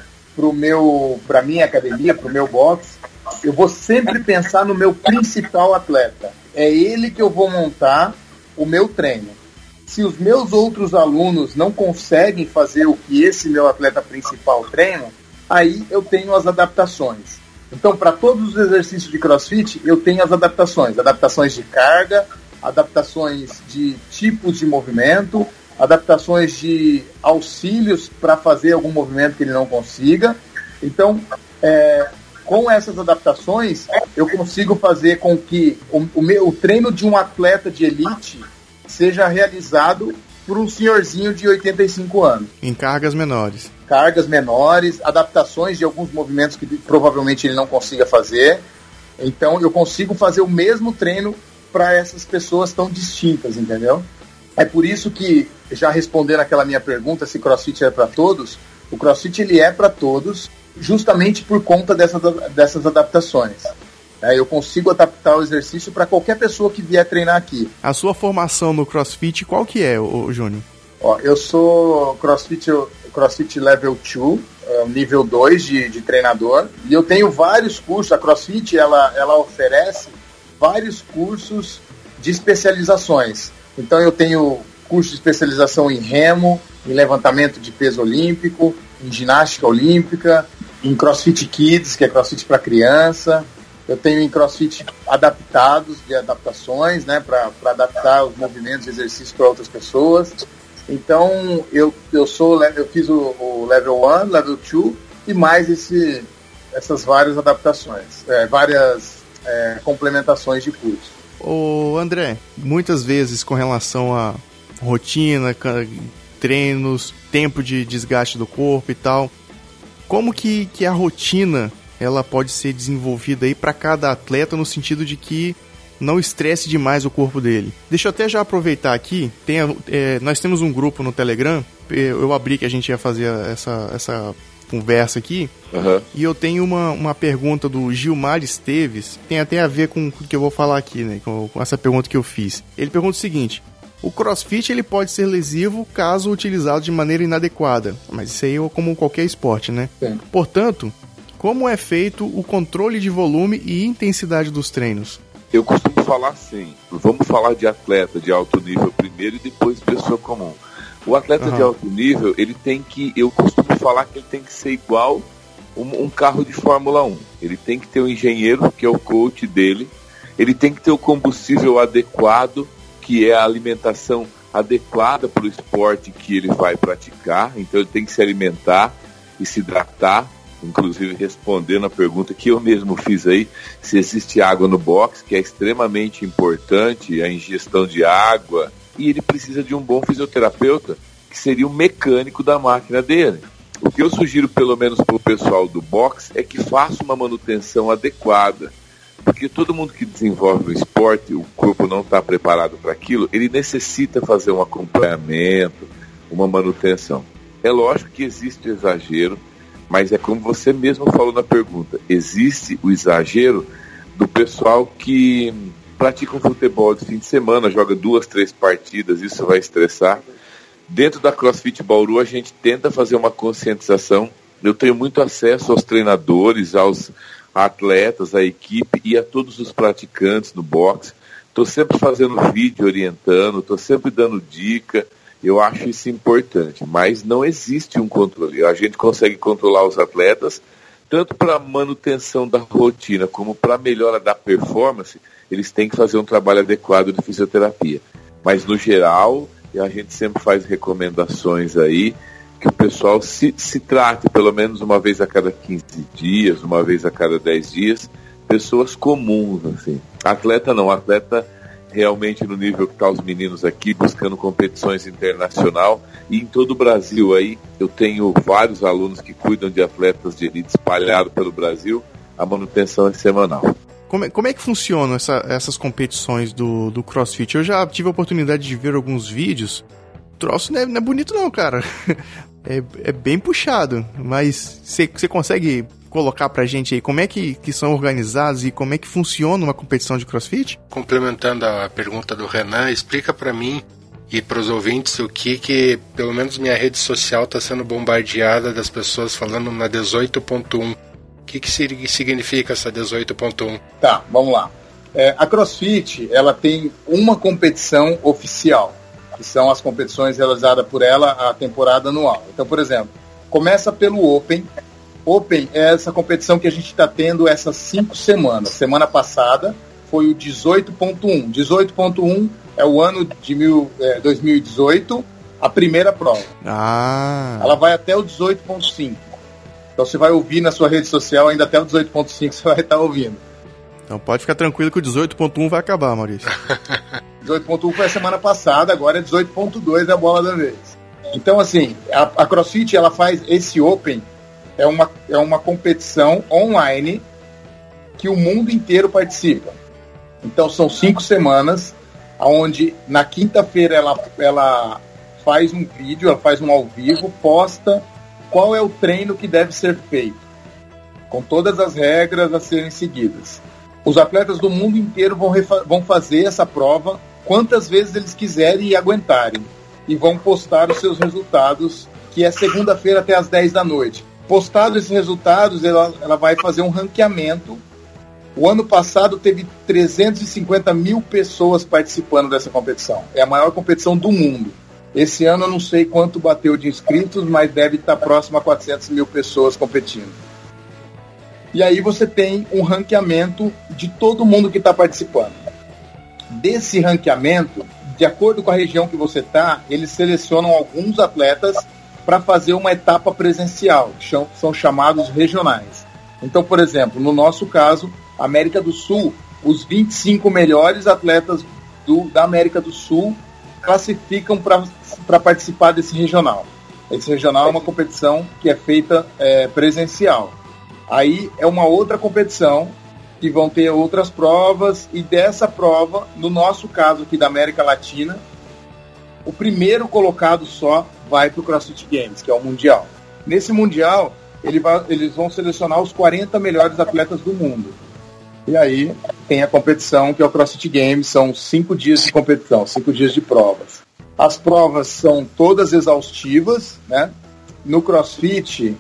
para a minha academia, para o meu box, eu vou sempre pensar no meu principal atleta. É ele que eu vou montar o meu treino. Se os meus outros alunos não conseguem fazer o que esse meu atleta principal treina, aí eu tenho as adaptações. Então, para todos os exercícios de CrossFit, eu tenho as adaptações. Adaptações de carga, adaptações de tipos de movimento, adaptações de auxílios para fazer algum movimento que ele não consiga. Então, é, com essas adaptações, eu consigo fazer com que o, o, meu, o treino de um atleta de elite seja realizado por um senhorzinho de oitenta e cinco anos. Em cargas menores. Cargas menores, adaptações de alguns movimentos que provavelmente ele não consiga fazer. Então eu consigo fazer o mesmo treino para essas pessoas tão distintas, entendeu? É por isso que, já respondendo aquela minha pergunta, se CrossFit é para todos, o CrossFit ele é para todos, justamente por conta dessas, dessas adaptações. É, eu consigo adaptar o exercício para qualquer pessoa que vier treinar aqui. A sua formação no CrossFit, qual que é, ô, Júnior? Ó, eu sou CrossFit, CrossFit Level dois, nível dois de, de treinador, e eu tenho vários cursos. A CrossFit ela, ela oferece vários cursos de especializações. Então eu tenho curso de especialização em remo, em levantamento de peso olímpico, em ginástica olímpica, em CrossFit Kids, que é CrossFit para criança. Eu tenho em CrossFit adaptados, de adaptações, né, para adaptar os movimentos e exercícios para outras pessoas. Então, eu, eu, sou, eu fiz o, o Level um, Level dois e mais esse, essas várias adaptações, é, várias é, complementações de curso. Ô André, muitas vezes com relação a rotina, treinos, tempo de desgaste do corpo e tal, como que, que a rotina ela pode ser desenvolvida aí para cada atleta no sentido de que não estresse demais o corpo dele? Deixa eu até já aproveitar aqui, tem, é, nós temos um grupo no Telegram, eu abri que a gente ia fazer essa, essa conversa aqui, uhum. E eu tenho uma, uma pergunta do Gilmar Esteves, tem até a ver com o que eu vou falar aqui, né, com, com essa pergunta que eu fiz. Ele pergunta o seguinte: o CrossFit ele pode ser lesivo caso utilizado de maneira inadequada, mas isso aí é como qualquer esporte, né? Sim. Portanto, como é feito o controle de volume e intensidade dos treinos? Eu costumo falar assim, vamos falar de atleta de alto nível primeiro e depois pessoa comum. O atleta uhum. de alto nível, ele tem que, eu costumo falar que ele tem que ser igual um, um carro de Fórmula um. Ele tem que ter um engenheiro, que é o coach dele, ele tem que ter o combustível adequado, que é a alimentação adequada para o esporte que ele vai praticar, então ele tem que se alimentar e se hidratar. Inclusive respondendo a pergunta que eu mesmo fiz aí, se existe água no box, que é extremamente importante, a ingestão de água, e ele precisa de um bom fisioterapeuta, que seria o mecânico da máquina dele. O que eu sugiro, pelo menos para o pessoal do box, é que faça uma manutenção adequada, porque todo mundo que desenvolve o esporte, o corpo não está preparado para aquilo, ele necessita fazer um acompanhamento, uma manutenção. É lógico que existe o exagero, mas é como você mesmo falou na pergunta, existe o exagero do pessoal que pratica um futebol de fim de semana, joga duas, três partidas, isso vai estressar. Dentro da CrossFit Bauru a gente tenta fazer uma conscientização. Eu tenho muito acesso aos treinadores, aos atletas, à equipe e a todos os praticantes do boxe. Estou sempre fazendo vídeo orientando, estou sempre dando dica. Eu acho isso importante, mas não existe um controle. A gente consegue controlar os atletas, tanto para manutenção da rotina, como para melhora da performance, eles têm que fazer um trabalho adequado de fisioterapia. Mas, no geral, a gente sempre faz recomendações aí, que o pessoal se, se trate pelo menos uma vez a cada quinze dias, uma vez a cada dez dias, pessoas comuns, assim. Atleta não, atleta realmente no nível que estão os meninos aqui, buscando competições internacional, e em todo o Brasil aí, eu tenho vários alunos que cuidam de atletas de elite espalhados pelo Brasil, a manutenção é semanal. Como é, como é que funcionam essa, essas competições do, do CrossFit? Eu já tive a oportunidade de ver alguns vídeos, o troço não é, não é bonito não, cara, é, é bem puxado, mas você consegue colocar pra gente aí como é que, que são organizados e como é que funciona uma competição de CrossFit? Complementando a pergunta do Renan, explica pra mim e pros ouvintes o que que, pelo menos minha rede social está sendo bombardeada das pessoas falando na dezoito ponto um. O que que significa essa dezoito ponto um? Tá, vamos lá. É, a CrossFit, ela tem uma competição oficial, que são as competições realizadas por ela a temporada anual. Então, por exemplo, começa pelo Open. Open é essa competição que a gente está tendo essas cinco semanas. Semana passada foi o dezoito ponto um. dezoito ponto um é o ano de mil, é, dois mil e dezoito, a primeira prova. Ah. Ela vai até o dezoito ponto cinco. Então você vai ouvir na sua rede social, ainda até o dezoito ponto cinco você vai estar ouvindo. Então pode ficar tranquilo que o dezoito ponto um vai acabar, Maurício. dezoito ponto um foi a semana passada, agora é dezoito ponto dois é a bola da vez. Então assim, a, a CrossFit ela faz esse Open. É uma, é uma competição online que o mundo inteiro participa. Então são cinco semanas onde na quinta-feira ela, ela faz um vídeo, ela faz um ao vivo, posta qual é o treino que deve ser feito, com todas as regras a serem seguidas. Os atletas do mundo inteiro vão, refa- vão fazer essa prova quantas vezes eles quiserem e aguentarem, e vão postar os seus resultados, que é segunda-feira até as dez da noite. Postados esses resultados, ela, ela vai fazer um ranqueamento. O ano passado teve trezentos e cinquenta mil pessoas participando dessa competição. É a maior competição do mundo. Esse ano eu não sei quanto bateu de inscritos, mas deve estar próximo a quatrocentas mil pessoas competindo. E aí você tem um ranqueamento de todo mundo que está participando. Desse ranqueamento, de acordo com a região que você está, eles selecionam alguns atletas para fazer uma etapa presencial, que são chamados regionais. Então, por exemplo, no nosso caso, América do Sul, os vinte e cinco melhores atletas do, da América do Sul classificam para participar desse regional. Esse regional é uma competição que é feita é, presencial. Aí é uma outra competição que vão ter outras provas, e dessa prova, no nosso caso aqui da América Latina, o primeiro colocado só vai para o CrossFit Games, que é o Mundial. Nesse Mundial, ele vai, eles vão selecionar os quarenta melhores atletas do mundo. E aí tem a competição, que é o CrossFit Games, são cinco dias de competição, cinco dias de provas. As provas são todas exaustivas, né? No CrossFit,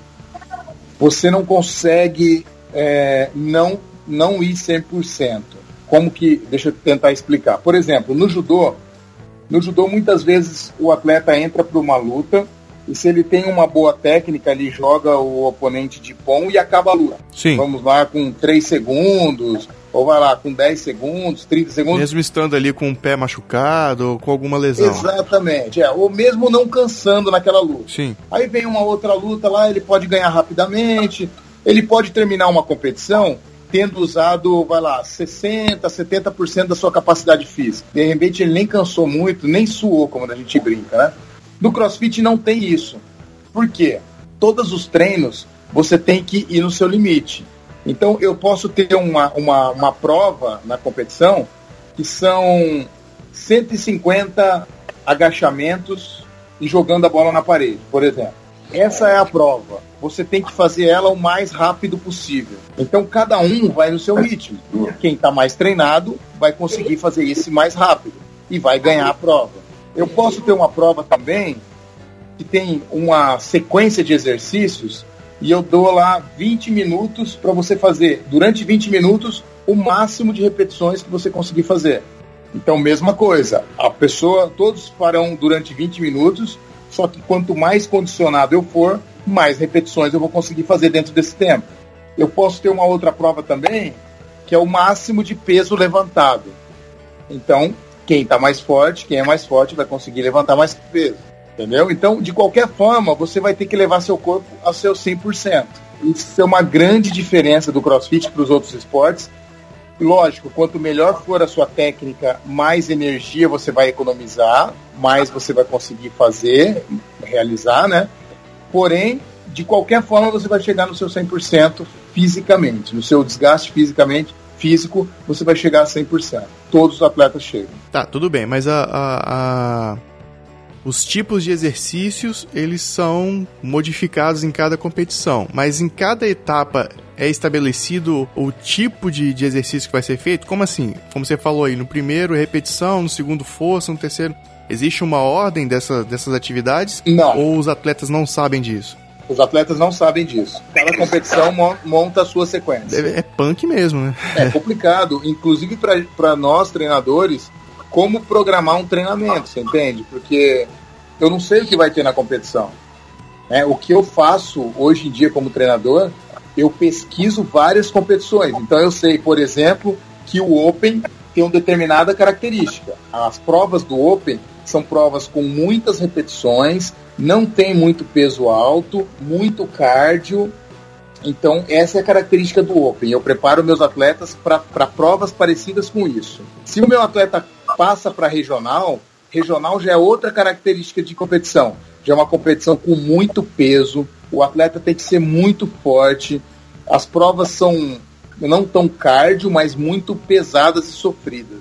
você não consegue é, não, não ir cem por cento. Como que, deixa eu tentar explicar. Por exemplo, no judô, no judô muitas vezes o atleta entra para uma luta, e se ele tem uma boa técnica, ele joga o oponente de pão e acaba a luta. Sim. Vamos lá com três segundos, ou vai lá com dez segundos, trinta segundos. Mesmo estando ali com o pé machucado ou com alguma lesão. Exatamente, é. Ou mesmo não cansando naquela luta. Sim. Aí vem uma outra luta lá, ele pode ganhar rapidamente, ele pode terminar uma competição tendo usado, vai lá, sessenta, setenta por cento da sua capacidade física. De repente ele nem cansou muito, nem suou, como a gente brinca, né? No CrossFit não tem isso. Por quê? Todos os treinos você tem que ir no seu limite. Então eu posso ter uma, uma, uma prova na competição que são cento e cinquenta agachamentos e jogando a bola na parede, por exemplo. Essa é a prova. Você tem que fazer ela o mais rápido possível. Então cada um vai no seu ritmo. Quem está mais treinado vai conseguir fazer isso mais rápido e vai ganhar a prova. Eu posso ter uma prova também que tem uma sequência de exercícios e eu dou lá vinte minutos para você fazer, durante vinte minutos, o máximo de repetições que você conseguir fazer. Então, mesma coisa, a pessoa, todos farão durante vinte minutos, só que quanto mais condicionado eu for, mais repetições eu vou conseguir fazer dentro desse tempo. Eu posso ter uma outra prova também, que é o máximo de peso levantado. Então, quem está mais forte, quem é mais forte vai conseguir levantar mais peso, entendeu? Então, de qualquer forma, você vai ter que levar seu corpo ao seu cem por cento. Isso é uma grande diferença do CrossFit para os outros esportes. E, lógico, quanto melhor for a sua técnica, mais energia você vai economizar, mais você vai conseguir fazer, realizar, né? Porém, de qualquer forma, você vai chegar no seu cem por cento fisicamente, no seu desgaste fisicamente, físico, você vai chegar a cem por cento. Todos os atletas chegam. Tá, tudo bem, mas a, a, a... os tipos de exercícios, eles são modificados em cada competição, mas em cada etapa é estabelecido o tipo de, de exercício que vai ser feito? Como assim? Como você falou aí, no primeiro repetição, no segundo força, no terceiro... Existe uma ordem dessa, dessas atividades? Não. Ou os atletas não sabem disso? Os atletas não sabem disso. Cada competição monta a sua sequência. É punk mesmo, né? É complicado, inclusive para nós, treinadores, como programar um treinamento, você entende? Porque eu não sei o que vai ter na competição. É, o que eu faço hoje em dia como treinador, eu pesquiso várias competições. Então eu sei, por exemplo, que o Open tem uma determinada característica. As provas do Open são provas com muitas repetições, não tem muito peso alto, muito cardio. Então, essa é a característica do Open. Eu preparo meus atletas para provas parecidas com isso. Se o meu atleta passa para regional, regional já é outra característica de competição. Já é uma competição com muito peso, o atleta tem que ser muito forte. As provas são não tão cardio, mas muito pesadas e sofridas.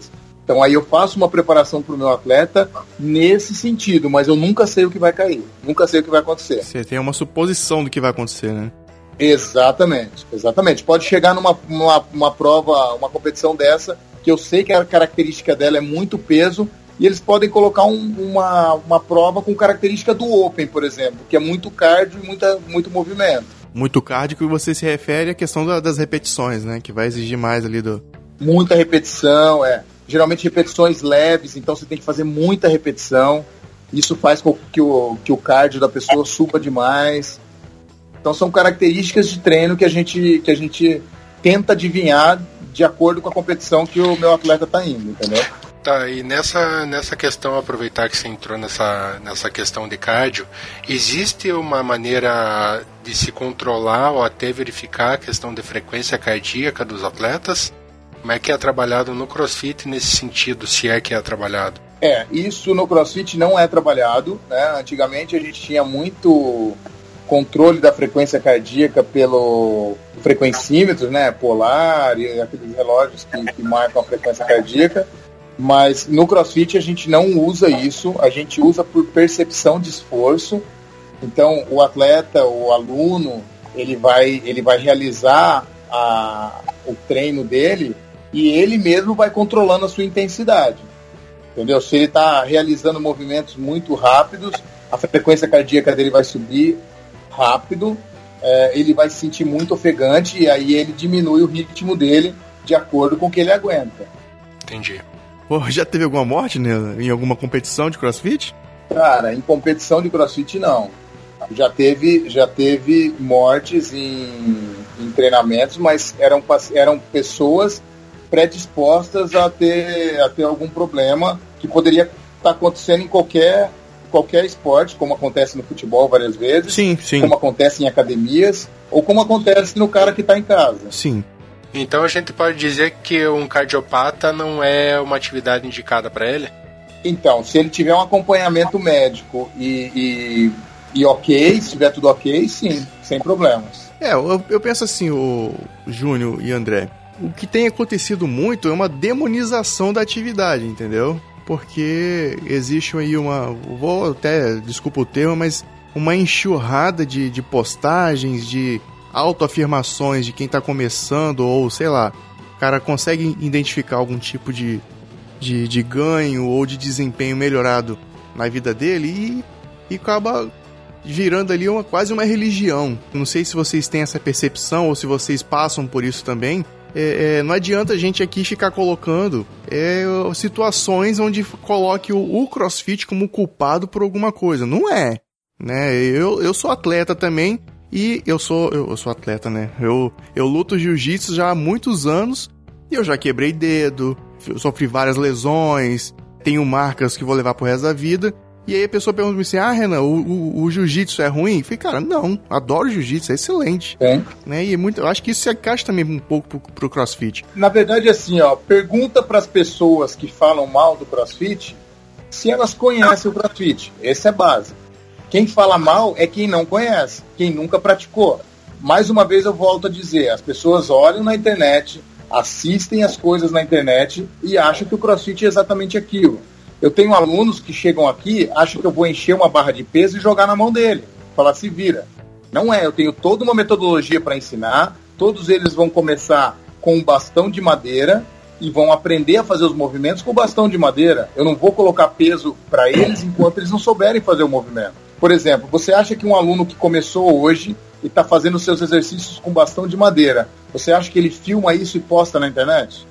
Então aí eu faço uma preparação para o meu atleta nesse sentido, mas eu nunca sei o que vai cair, nunca sei o que vai acontecer. Você tem uma suposição do que vai acontecer, né? Exatamente, exatamente. Pode chegar numa uma, uma prova, uma competição dessa, que eu sei que a característica dela é muito peso, e eles podem colocar um, uma, uma prova com característica do Open, por exemplo, que é muito cardio e muita, muito movimento. Muito cardio que você se refere à questão da, das repetições, né? Que vai exigir mais ali do... Muita repetição, é. Geralmente repetições leves, então você tem que fazer muita repetição. Isso faz com que o, que o cardio da pessoa suba demais. Então são características de treino que a gente, que a gente tenta adivinhar de acordo com a competição que o meu atleta está indo, entendeu? Tá, e nessa, nessa questão, aproveitar que você entrou nessa, nessa questão de cardio, existe uma maneira de se controlar ou até verificar a questão de frequência cardíaca dos atletas? Como é que é trabalhado no CrossFit nesse sentido, se é que é trabalhado? É, isso no CrossFit não é trabalhado, né? Antigamente a gente tinha muito controle da frequência cardíaca pelo frequencímetro, né? Polar e aqueles relógios que, que marcam a frequência cardíaca. Mas no CrossFit a gente não usa isso, a gente usa por percepção de esforço. Então o atleta, o aluno, ele vai, ele vai realizar a, o treino dele e ele mesmo vai controlando a sua intensidade. Entendeu? Se ele está realizando movimentos muito rápidos, a frequência cardíaca dele vai subir rápido, é, ele vai se sentir muito ofegante e aí ele diminui o ritmo dele de acordo com o que ele aguenta. Entendi. Pô, já teve alguma morte, né, em alguma competição de CrossFit? Cara, em competição de CrossFit não. Já teve, já teve mortes em, em treinamentos, mas eram, eram pessoas predispostas a ter, a ter algum problema que poderia estar acontecendo em qualquer, qualquer esporte, como acontece no futebol várias vezes, sim, sim. Como acontece em academias, ou como acontece no cara que está em casa. Sim. Então a gente pode dizer que um cardiopata não é uma atividade indicada para ele? Então, se ele tiver um acompanhamento médico e, e, e ok, se tiver tudo ok, sim, sem problemas. É, eu, eu penso assim, o Júnior e André, o que tem acontecido muito é uma demonização da atividade, entendeu? Porque existe aí uma, vou até, desculpa o termo, mas uma enxurrada de, de postagens, de autoafirmações de quem tá começando, ou sei lá, o cara consegue identificar algum tipo de, de, de ganho ou de desempenho melhorado na vida dele e, e acaba virando ali uma, quase uma religião. Não sei se vocês têm essa percepção ou se vocês passam por isso também. É, é, não adianta a gente aqui ficar colocando é, situações onde coloque o, o CrossFit como culpado por alguma coisa. Não é, né? Eu, eu sou atleta também. E eu sou, eu, eu sou atleta, né? Eu, eu luto jiu-jitsu já há muitos anos e eu já quebrei dedo, sofri várias lesões, tenho marcas que vou levar pro resto da vida. E aí a pessoa pergunta assim, ah, Renan, o, o, o jiu-jitsu é ruim? Eu falei, cara, não, adoro jiu-jitsu, é excelente. É. Né? E é muito, eu acho que isso se encaixa também um pouco pro, pro CrossFit. Na verdade, assim, ó, pergunta pras pessoas que falam mal do CrossFit se elas conhecem o CrossFit. Esse é básico. Quem fala mal é quem não conhece, quem nunca praticou. Mais uma vez eu volto a dizer, as pessoas olham na internet, assistem as coisas na internet e acham que o CrossFit é exatamente aquilo. Eu tenho alunos que chegam aqui, acham que eu vou encher uma barra de peso e jogar na mão dele, falar se vira. Não é, eu tenho toda uma metodologia para ensinar, todos eles vão começar com um bastão de madeira e vão aprender a fazer os movimentos com o bastão de madeira. Eu não vou colocar peso para eles enquanto eles não souberem fazer o movimento. Por exemplo, você acha que um aluno que começou hoje e está fazendo os seus exercícios com bastão de madeira, você acha que ele filma isso e posta na internet?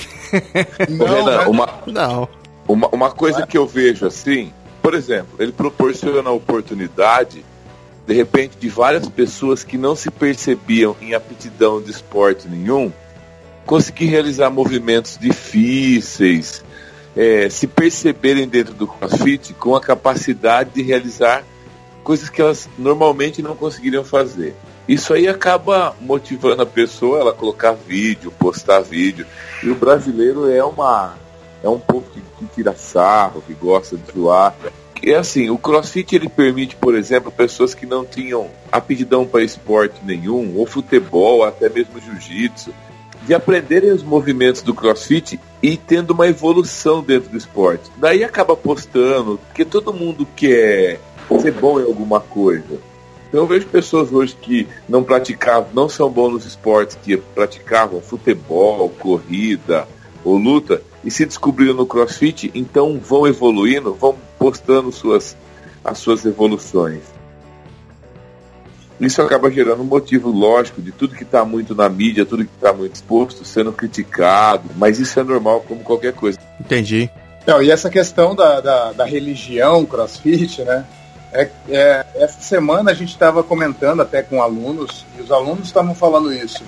Não, Renan, uma, não. Uma, uma coisa que eu vejo assim, por exemplo, ele proporciona a oportunidade, de repente, de várias pessoas que não se percebiam em aptidão de esporte nenhum, conseguir realizar movimentos difíceis, é, se perceberem dentro do CrossFit com a capacidade de realizar coisas que elas normalmente não conseguiriam fazer. Isso aí acaba motivando a pessoa, ela colocar vídeo, postar vídeo. E o brasileiro é uma é um povo que, que tira sarro, que gosta de zoar. É assim, o CrossFit ele permite, por exemplo, pessoas que não tinham aptidão para esporte nenhum, ou futebol, até mesmo jiu-jitsu, de aprenderem os movimentos do CrossFit e tendo uma evolução dentro do esporte. Daí acaba postando, porque todo mundo quer ser bom em alguma coisa. Então eu vejo pessoas hoje que não praticavam, não são bons nos esportes, que praticavam futebol, corrida ou luta, e se descobriram no CrossFit, então vão evoluindo, vão postando suas, as suas evoluções. Isso acaba gerando um motivo lógico de tudo que está muito na mídia, tudo que está muito exposto, sendo criticado, mas isso é normal como qualquer coisa. Entendi. Não, e essa questão da, da, da religião CrossFit, né? É, é, essa semana a gente estava comentando até com alunos, e os alunos estavam falando isso,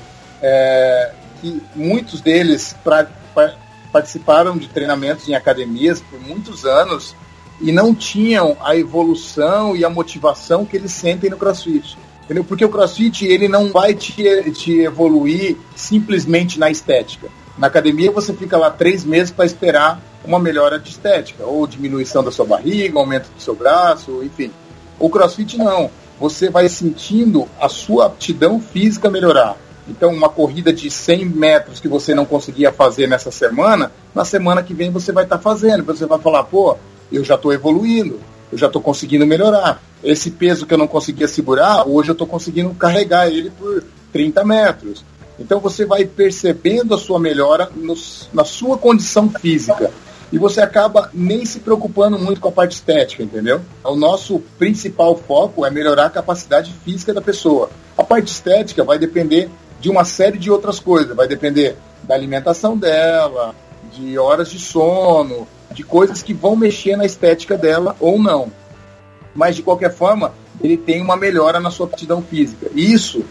é, que muitos deles pra, pra, participaram de treinamentos em academias por muitos anos e não tinham a evolução e a motivação que eles sentem no CrossFit. Entendeu? Porque o CrossFit ele não vai te, te evoluir simplesmente na estética. Na academia você fica lá três meses para esperar uma melhora de estética, ou diminuição da sua barriga, aumento do seu braço, enfim. O CrossFit não. Você vai sentindo a sua aptidão física melhorar. Então, uma corrida de cem metros que você não conseguia fazer nessa semana, na semana que vem você vai estar tá fazendo. Você vai falar, pô, eu já estou evoluindo, eu já estou conseguindo melhorar. Esse peso que eu não conseguia segurar, hoje eu estou conseguindo carregar ele por trinta metros. Então você vai percebendo a sua melhora no, na sua condição física. E você acaba nem se preocupando muito com a parte estética, entendeu? O nosso principal foco é melhorar a capacidade física da pessoa. A parte estética vai depender de uma série de outras coisas. Vai depender da alimentação dela, de horas de sono, de coisas que vão mexer na estética dela ou não. Mas, de qualquer forma, ele tem uma melhora na sua aptidão física. Isso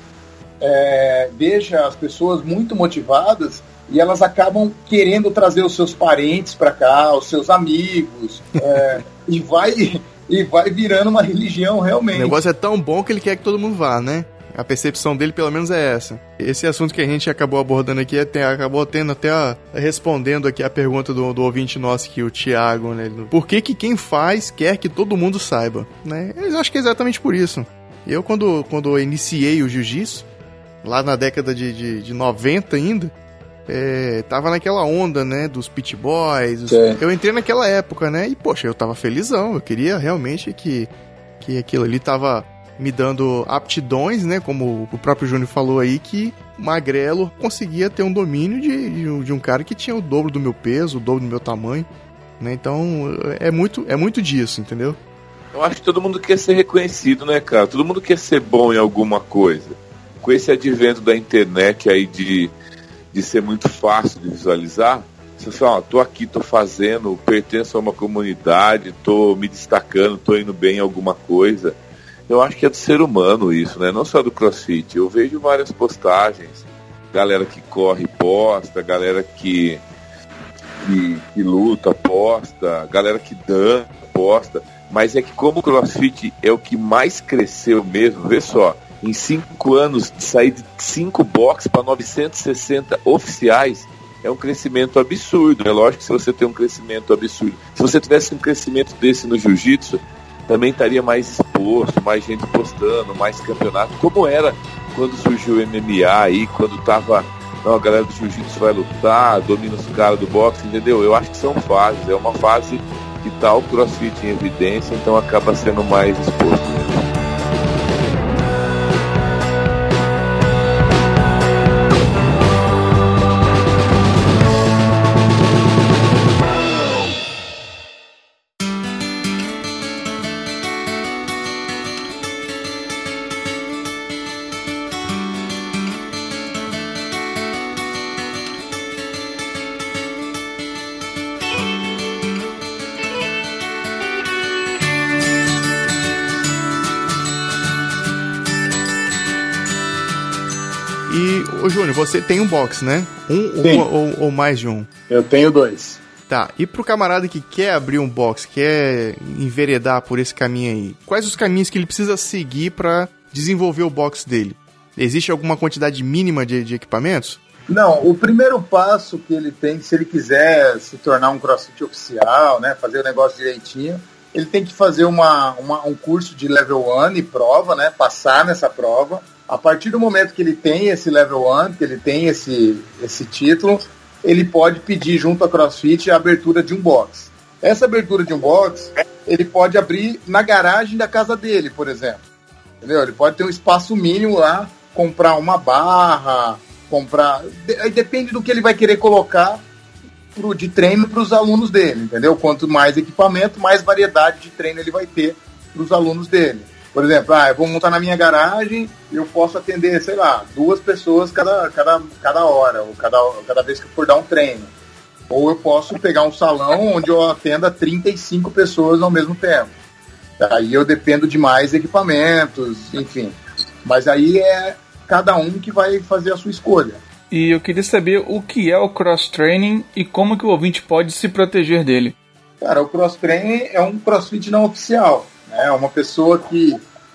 é, deixa as pessoas muito motivadas e elas acabam querendo trazer os seus parentes para cá, os seus amigos, é, e, vai, e vai virando uma religião realmente. O negócio é tão bom que ele quer que todo mundo vá, né? A percepção dele, pelo menos, é essa. Esse assunto que a gente acabou abordando aqui, até, acabou tendo até a, respondendo aqui a pergunta do, do ouvinte nosso aqui, o Thiago, né? Por que que quem faz quer que todo mundo saiba, né? Eu acho que é exatamente por isso. Eu, quando, quando eu iniciei o jiu-jitsu, lá na década de, de, de noventa ainda, é, tava naquela onda, né, dos pit boys. Os, eu entrei naquela época, né? E, poxa, eu tava felizão. Eu queria realmente que, que aquilo ali tava me dando aptidões, né, como o próprio Júnior falou aí, que magrelo conseguia ter um domínio de, de, de um cara que tinha o dobro do meu peso, o dobro do meu tamanho, né, então é muito, é muito disso, entendeu? Eu acho que todo mundo quer ser reconhecido, né, cara? Todo mundo quer ser bom em alguma coisa. Com esse advento da internet aí de, de ser muito fácil de visualizar, você fala, ó, tô aqui, tô fazendo, pertenço a uma comunidade, tô me destacando, tô indo bem em alguma coisa. Eu acho que é do ser humano isso, né? Não só do CrossFit. Eu vejo várias postagens, galera que corre posta, galera que, que, que luta posta, galera que dança posta. Mas é que como o CrossFit é o que mais cresceu mesmo, vê só, em cinco anos de sair de cinco boxes para novecentos e sessenta oficiais, é um crescimento absurdo. É lógico que se você tem um crescimento absurdo, se você tivesse um crescimento desse no jiu-jitsu, também estaria mais exposto, mais gente postando, mais campeonato, como era quando surgiu o M M A aí, quando tava, não, a galera do jiu-jitsu vai lutar, domina os caras do boxe, entendeu? Eu acho que são fases, é uma fase que tá o CrossFit em evidência, então acaba sendo mais exposto mesmo. Ô Júnior, você tem um box, né? Um ou, ou, ou mais de um? Eu tenho dois. Tá, e pro camarada que quer abrir um box, quer enveredar por esse caminho aí, quais os caminhos que ele precisa seguir para desenvolver o box dele? Existe alguma quantidade mínima de, de equipamentos? Não, o primeiro passo que ele tem, se ele quiser se tornar um CrossFit oficial, né, fazer o negócio direitinho, ele tem que fazer uma, uma, um curso de level um e prova, né, passar nessa prova. A partir do momento que ele tem esse level um, que ele tem esse, esse título, ele pode pedir junto à CrossFit a abertura de um box. Essa abertura de um box, ele pode abrir na garagem da casa dele, por exemplo. Entendeu? Ele pode ter um espaço mínimo lá, comprar uma barra, comprar... Aí depende do que ele vai querer colocar pro, de treino para os alunos dele, entendeu? Quanto mais equipamento, mais variedade de treino ele vai ter para os alunos dele. Por exemplo, ah, eu vou montar na minha garagem e eu posso atender, sei lá, duas pessoas cada, cada, cada hora, ou cada, cada vez que eu for dar um treino. Ou eu posso pegar um salão onde eu atenda trinta e cinco pessoas ao mesmo tempo. Aí eu dependo de mais equipamentos, enfim. Mas aí é cada um que vai fazer a sua escolha. E eu queria saber o que é o cross-training e como que o ouvinte pode se proteger dele. Cara, o cross-training é um crossfit não oficial. É uma pessoa que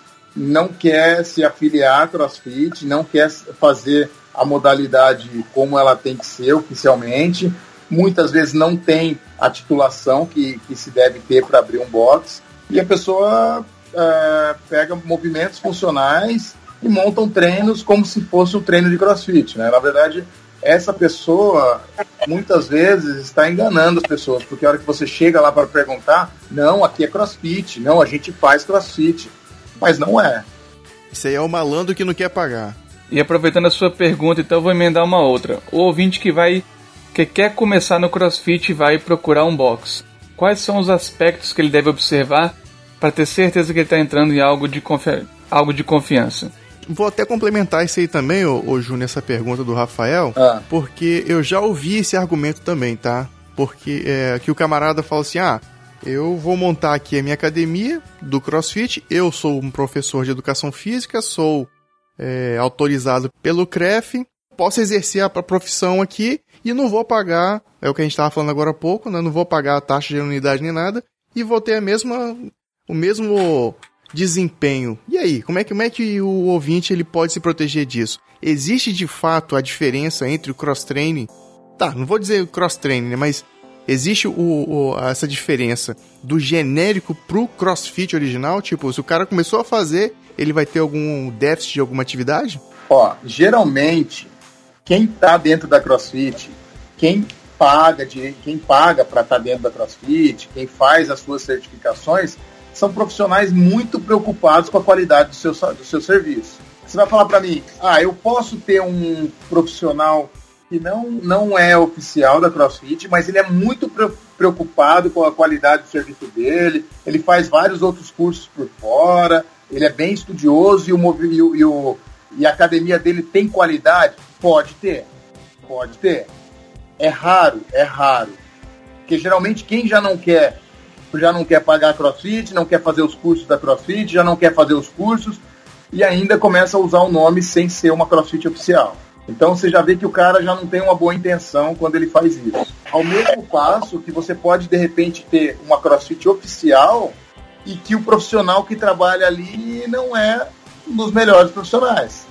não quer se afiliar a CrossFit, não quer fazer a modalidade como ela tem que ser oficialmente. Muitas vezes não tem a titulação que, que se deve ter para abrir um box. E a pessoa é, pega movimentos funcionais e montam treinos como se fosse um treino de CrossFit, né? Na verdade, essa pessoa muitas vezes está enganando as pessoas, porque a hora que você chega lá para perguntar, não, aqui é CrossFit, não, a gente faz CrossFit, mas não é. Isso aí é o malandro que não quer pagar. E aproveitando a sua pergunta, então eu vou emendar uma outra. O ouvinte que vai, que quer começar no CrossFit e vai procurar um box, quais são os aspectos que ele deve observar para ter certeza que ele está entrando em algo de, confi- algo de confiança? Vou até complementar isso aí também, ô, ô Júnior, essa pergunta do Rafael, ah. porque eu já ouvi esse argumento também, tá? Porque é, que o camarada fala assim, ah, eu vou montar aqui a minha academia do CrossFit, eu sou um professor de educação física, sou é, autorizado pelo C R E F, posso exercer a profissão aqui e não vou pagar, é o que a gente estava falando agora há pouco, né? Não vou pagar a taxa de anuidade nem nada e vou ter a mesma, o mesmo desempenho. E aí, como é, que, como é que o ouvinte ele pode se proteger disso? Existe de fato a diferença entre o cross-training? Tá, não vou dizer cross-training, né? Mas existe o, o, essa diferença do genérico pro CrossFit original? Tipo, se o cara começou a fazer, ele vai ter algum déficit de alguma atividade? Ó, geralmente, quem tá dentro da CrossFit, quem paga, de, quem paga para estar tá dentro da CrossFit, quem faz as suas certificações, são profissionais muito preocupados com a qualidade do seu, do seu serviço. Você vai falar para mim, ah, eu posso ter um profissional que não, não é oficial da CrossFit, mas ele é muito preocupado com a qualidade do serviço dele, ele faz vários outros cursos por fora, ele é bem estudioso e, o, e, o, e, o, e a academia dele tem qualidade? Pode ter, pode ter. É raro, é raro. Porque geralmente quem já não quer já não quer pagar a CrossFit, não quer fazer os cursos da CrossFit, já não quer fazer os cursos e ainda começa a usar o nome sem ser uma CrossFit oficial. Então você já vê que o cara já não tem uma boa intenção quando ele faz isso. Ao mesmo passo que você pode de repente ter uma CrossFit oficial e que o profissional que trabalha ali não é um dos melhores profissionais,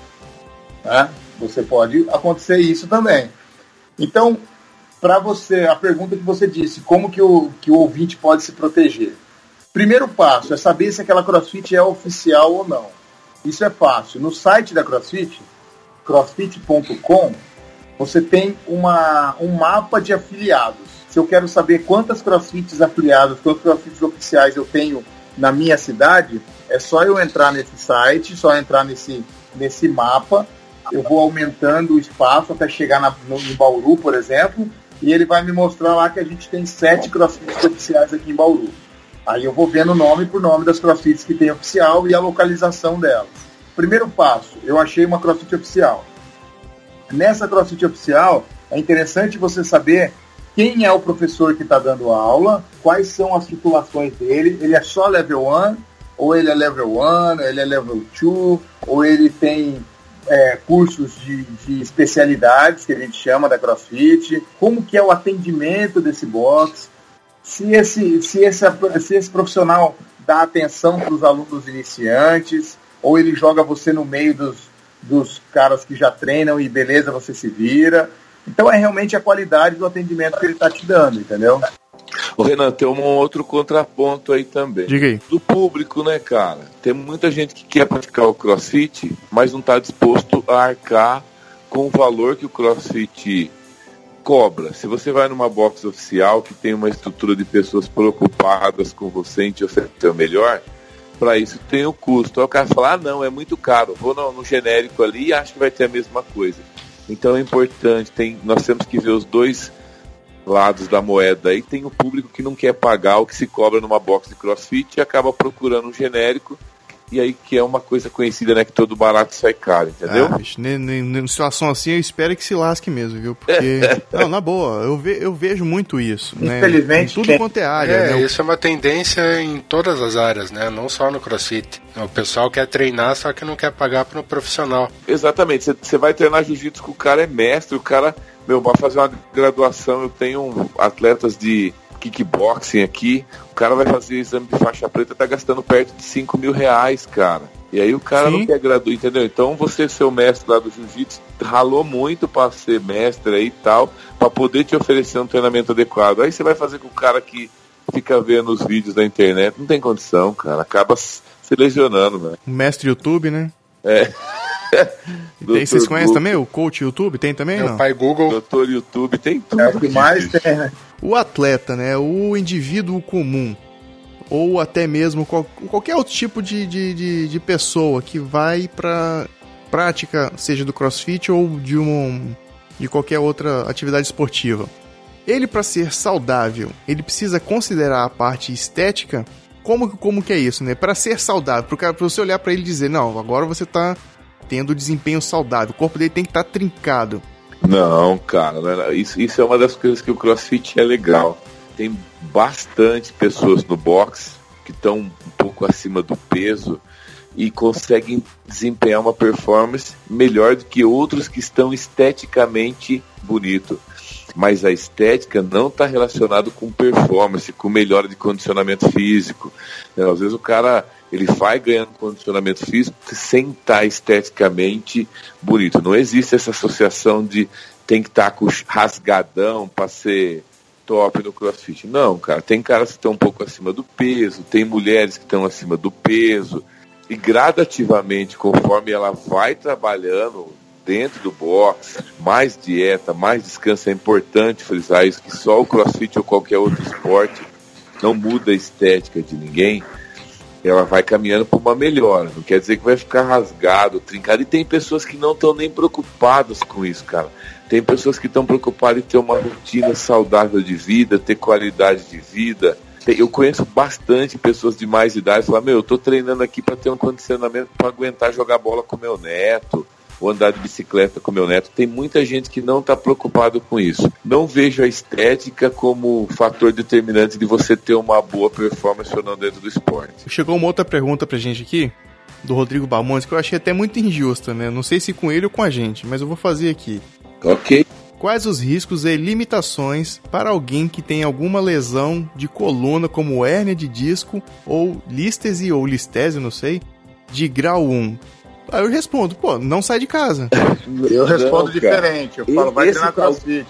né? Você pode acontecer isso também. Então, para você, a pergunta que você disse, como que o, que o ouvinte pode se proteger? Primeiro passo é saber se aquela CrossFit é oficial ou não. Isso é fácil. No site da CrossFit, crossfit ponto com, você tem uma, um mapa de afiliados. Se eu quero saber quantas CrossFits afiliadas, quantos CrossFits oficiais eu tenho na minha cidade, é só eu entrar nesse site, só entrar nesse, nesse mapa, eu vou aumentando o espaço até chegar na, no, em Bauru, por exemplo, e ele vai me mostrar lá que a gente tem sete CrossFits oficiais aqui em Bauru. Aí eu vou vendo nome por nome das CrossFits que tem oficial e a localização delas. Primeiro passo, eu achei uma CrossFit oficial. Nessa CrossFit oficial, é interessante você saber quem é o professor que está dando aula, quais são as titulações dele, ele é só level um, ou ele é level um, ele é level dois, ou ele tem é, cursos de, de especialidades, que a gente chama da CrossFit, como que é o atendimento desse box, se esse, se esse, se esse profissional dá atenção para os alunos iniciantes, ou ele joga você no meio dos, dos caras que já treinam e beleza, você se vira. Então é realmente a qualidade do atendimento que ele está te dando, entendeu? Ô Renan, tem um outro contraponto aí também. Diga aí. Do público, né, cara? Tem muita gente que quer praticar o CrossFit, mas não está disposto a arcar com o valor que o CrossFit cobra. Se você vai numa box oficial que tem uma estrutura de pessoas preocupadas com você em te oferecer o melhor, para isso tem o custo. Aí o cara fala, ah não, é muito caro, vou no, no genérico ali e acho que vai ter a mesma coisa. Então é importante, tem, nós temos que ver os dois lados da moeda. Aí tem o público que não quer pagar o que se cobra numa box de CrossFit e acaba procurando um genérico, e aí que é uma coisa conhecida, né, que todo barato sai caro, entendeu? Ah, bicho, numa situação assim eu espero que se lasque mesmo, viu? Porque, não, na boa, eu, ve, eu vejo muito isso, né? Infelizmente, em tudo tem... quanto é área, É, né? isso é uma tendência em todas as áreas, né? Não só no CrossFit. O pessoal quer treinar, só que não quer pagar para um profissional. Exatamente, você vai treinar jiu-jitsu que o cara é mestre, o cara, meu, vai fazer uma graduação, eu tenho atletas de kickboxing aqui, o cara vai fazer exame de faixa preta, tá gastando perto de cinco mil reais, cara. E aí o cara Sim. não quer graduar, entendeu? Então você, seu mestre lá do jiu-jitsu, ralou muito pra ser mestre aí e tal, pra poder te oferecer um treinamento adequado. Aí você vai fazer com o cara que fica vendo os vídeos da internet, não tem condição, cara, acaba se lesionando, velho. O mestre YouTube, né? É. Tem, vocês conhecem Google. Também o coach YouTube? Tem também? Meu não? pai Google. Doutor YouTube, tem tudo. É o que mais tem, né? O atleta, né? O indivíduo comum, ou até mesmo qual, qualquer outro tipo de, de, de, de pessoa que vai pra prática, seja do CrossFit ou de, um, de qualquer outra atividade esportiva. Ele, para ser saudável, ele precisa considerar a parte estética. Como, como que é isso, né? Para ser saudável, para você olhar para ele e dizer, não, agora você tá tendo desempenho saudável, o corpo dele tem que estar tá trincado. Não, cara, isso, isso é uma das coisas que o CrossFit é legal. Tem bastante pessoas no box que estão um pouco acima do peso e conseguem desempenhar uma performance melhor do que outros que estão esteticamente bonitos. Mas a estética não está relacionada com performance, com melhora de condicionamento físico. Às vezes o cara ele vai ganhando condicionamento físico sem estar esteticamente bonito. Não existe essa associação de tem que estar com rasgadão para ser top no CrossFit. Não, cara, tem caras que estão um pouco acima do peso, tem mulheres que estão acima do peso, e gradativamente, conforme ela vai trabalhando dentro do box, mais dieta, mais descanso, é importante frisar isso, que só o CrossFit ou qualquer outro esporte não muda a estética de ninguém, ela vai caminhando para uma melhora, não quer dizer que vai ficar rasgado, trincado, e tem pessoas que não estão nem preocupadas com isso, cara. Tem pessoas que estão preocupadas em ter uma rotina saudável de vida, ter qualidade de vida. Eu conheço bastante pessoas de mais idade que falam, meu, eu tô treinando aqui para ter um condicionamento para aguentar jogar bola com meu neto, ou andar de bicicleta com meu neto. Tem muita gente que não está preocupado com isso. Não vejo a estética como fator determinante de você ter uma boa performance ou não dentro do esporte. Chegou uma outra pergunta pra gente aqui, do Rodrigo Balmontes, que eu achei até muito injusta, né? Não sei se com ele ou com a gente, mas eu vou fazer aqui. Ok. Quais os riscos e limitações para alguém que tem alguma lesão de coluna, como hérnia de disco ou lístese ou listese, não sei, de grau um? Aí eu respondo, pô, não sai de casa. Eu respondo não, diferente, eu falo, vai treinar CrossFit.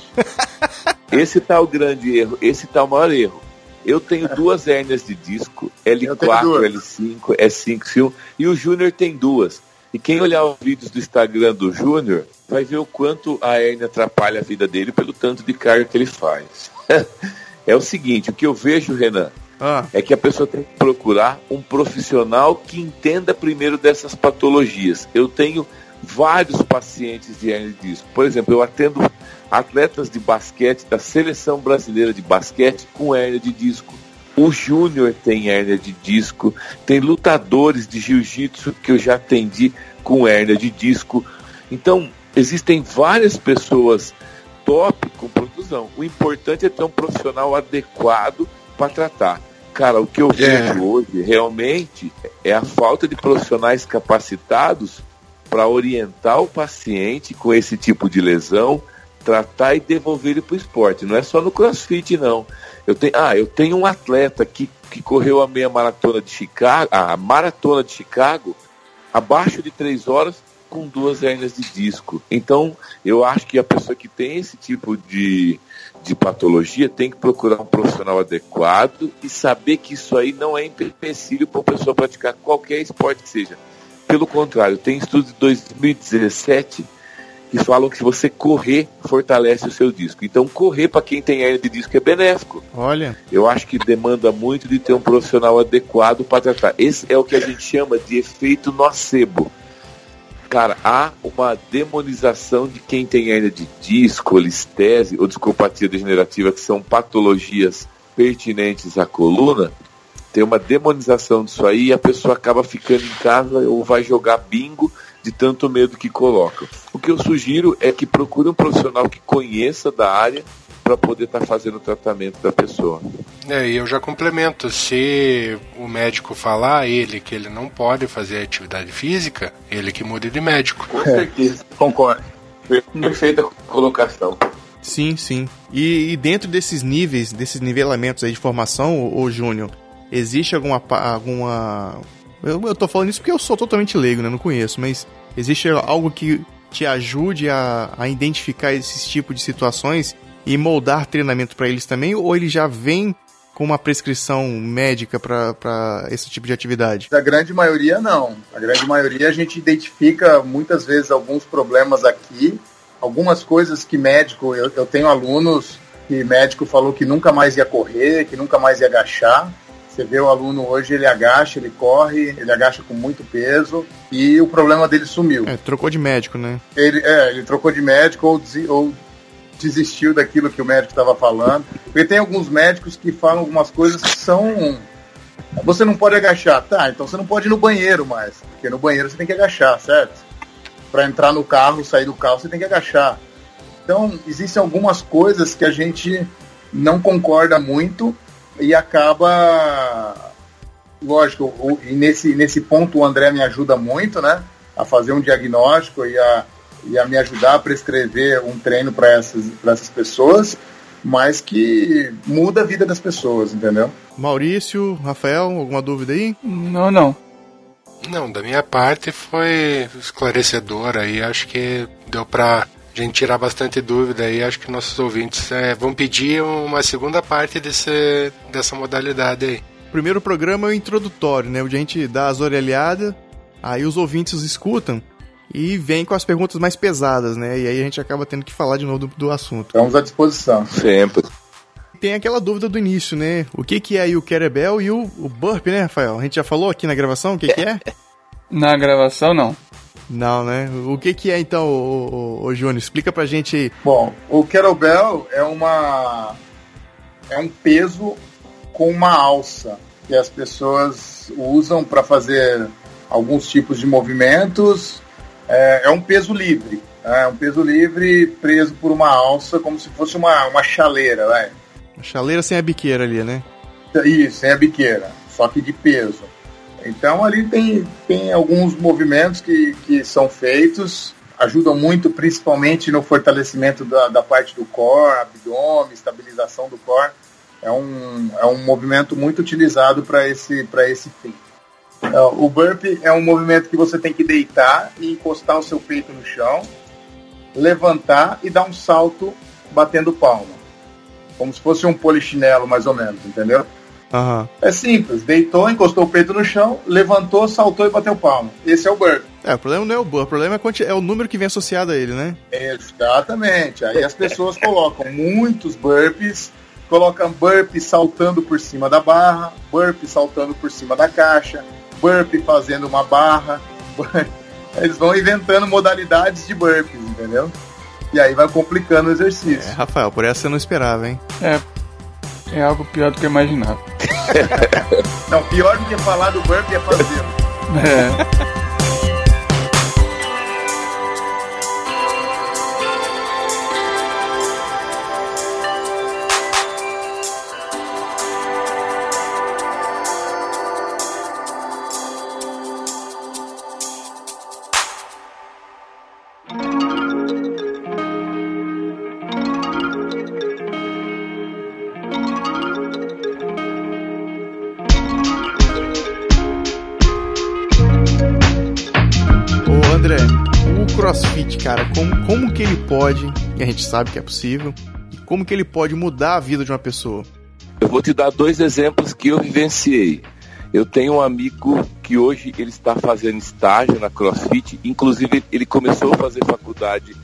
Esse tá o grande erro, esse tá o maior erro. Eu tenho duas hérnias de disco, L quatro, L cinco, S cinco, S um, e o Júnior tem duas. E quem olhar os vídeos do Instagram do Júnior vai ver o quanto a hérnia atrapalha a vida dele pelo tanto de carga que ele faz. É o seguinte, o que eu vejo, Renan, ah. é que a pessoa tem que procurar um profissional que entenda primeiro dessas patologias. Eu tenho vários pacientes de hérnia de disco. Por exemplo, eu atendo atletas de basquete da Seleção Brasileira de Basquete com hérnia de disco. O Júnior tem hérnia de disco, tem lutadores de jiu-jitsu que eu já atendi com hérnia de disco. Então, existem várias pessoas top com protusão. O importante é ter um profissional adequado para tratar. Cara, o que eu é. vejo hoje realmente é a falta de profissionais capacitados para orientar o paciente com esse tipo de lesão, tratar e devolver ele para o esporte. Não é só no CrossFit, não. Eu tenho, ah, eu tenho um atleta que, que correu a meia maratona de Chicago, a maratona de Chicago, abaixo de três horas, com duas hérnias de disco. Então, eu acho que a pessoa que tem esse tipo de, de patologia tem que procurar um profissional adequado e saber que isso aí não é empecilho para a pessoa praticar qualquer esporte que seja. Pelo contrário, tem estudo de dois mil e dezessete que falam que se você correr, fortalece o seu disco. Então, correr para quem tem hernia de disco é benéfico. Olha. Eu acho que demanda muito de ter um profissional adequado para tratar. Esse é o que a gente chama de efeito nocebo. Cara, há uma demonização de quem tem hernia de disco, listese ou discopatia degenerativa, que são patologias pertinentes à coluna. Tem uma demonização disso aí e a pessoa acaba ficando em casa ou vai jogar bingo de tanto medo que coloca. O que eu sugiro é que procure um profissional que conheça da área para poder estar tá fazendo o tratamento da pessoa. É, e eu já complemento, se o médico falar a ele que ele não pode fazer atividade física, ele que mude de médico. Com certeza, concordo. Perfeita colocação. Sim, sim. E, e dentro desses níveis, desses nivelamentos aí de formação, ô, ô Júnior, existe alguma... alguma... Eu, eu tô falando isso porque eu sou totalmente leigo, né? Não conheço, mas existe algo que te ajude a, a identificar esses tipos de situações e moldar treinamento para eles também? Ou ele já vem com uma prescrição médica para esse tipo de atividade? A grande maioria não. A grande maioria a gente identifica muitas vezes alguns problemas aqui, algumas coisas que médico... Eu, eu tenho alunos que médico falou que nunca mais ia correr, que nunca mais ia agachar. Você vê o aluno hoje, ele agacha, ele corre, ele agacha com muito peso e o problema dele sumiu. É, trocou de médico, né? Ele, é, ele trocou de médico ou, des, ou desistiu daquilo que o médico estava falando. Porque tem alguns médicos que falam algumas coisas que são... Você não pode agachar. Tá, então você não pode ir no banheiro mais. Porque no banheiro você tem que agachar, certo? Para entrar no carro, sair do carro, você tem que agachar. Então, existem algumas coisas que a gente não concorda muito e acaba, lógico, o, e nesse, nesse ponto o André me ajuda muito, né, a fazer um diagnóstico e a, e a me ajudar a prescrever um treino para essas, para essas pessoas, mas que muda a vida das pessoas, entendeu? Maurício, Rafael, alguma dúvida aí? Não, não. Não, da minha parte foi esclarecedor aí, acho que deu para a gente tirar bastante dúvida aí, acho que nossos ouvintes é, vão pedir uma segunda parte desse, dessa modalidade aí. O primeiro programa é o introdutório, né, onde a gente dá as orelhadas, aí os ouvintes escutam e vem com as perguntas mais pesadas, né, e aí a gente acaba tendo que falar de novo do, do assunto. Estamos à disposição. Sempre. Tem aquela dúvida do início, né, o que que é aí o kettlebell e o, o burpee, né, Rafael? A gente já falou aqui na gravação o que que é? Na gravação, não. Não, né? O que que é então, ô, ô, ô Júnior? Explica pra gente aí. Bom, o kettlebell é uma é um peso com uma alça que as pessoas usam para fazer alguns tipos de movimentos. É, é um peso livre, é um peso livre preso por uma alça, como se fosse uma, uma chaleira, né? Uma chaleira sem a biqueira ali, né? Isso, sem a biqueira, só que de peso. Então ali tem, tem alguns movimentos que, que são feitos, ajudam muito principalmente no fortalecimento da, da parte do core, abdômen, estabilização do core. É um, é um movimento muito utilizado para esse, para esse fim. O burpee é um movimento que você tem que deitar e encostar o seu peito no chão, levantar e dar um salto batendo palma. Como se fosse um polichinelo mais ou menos, entendeu? Uhum. É simples, deitou, encostou o peito no chão, levantou, saltou e bateu palma. Esse é o burpee. É, o problema não é o burpee, o problema é, quanti- é o número que vem associado a ele, né? Exatamente, aí as pessoas colocam muitos burpees, colocam burpee saltando por cima da barra, burpee saltando por cima da caixa, burpee fazendo uma barra, eles vão inventando modalidades de burpees, entendeu? E aí vai complicando o exercício. É, Rafael, por essa você não esperava, hein? É, é algo pior do que eu imaginava. Não, pior do que falar do burpee é fazê-lo. É. CrossFit, cara, como, como que ele pode, e a gente sabe que é possível, e como que ele pode mudar a vida de uma pessoa? Eu vou te dar dois exemplos que eu vivenciei. Eu tenho um amigo que hoje ele está fazendo estágio na CrossFit, inclusive ele começou a fazer faculdade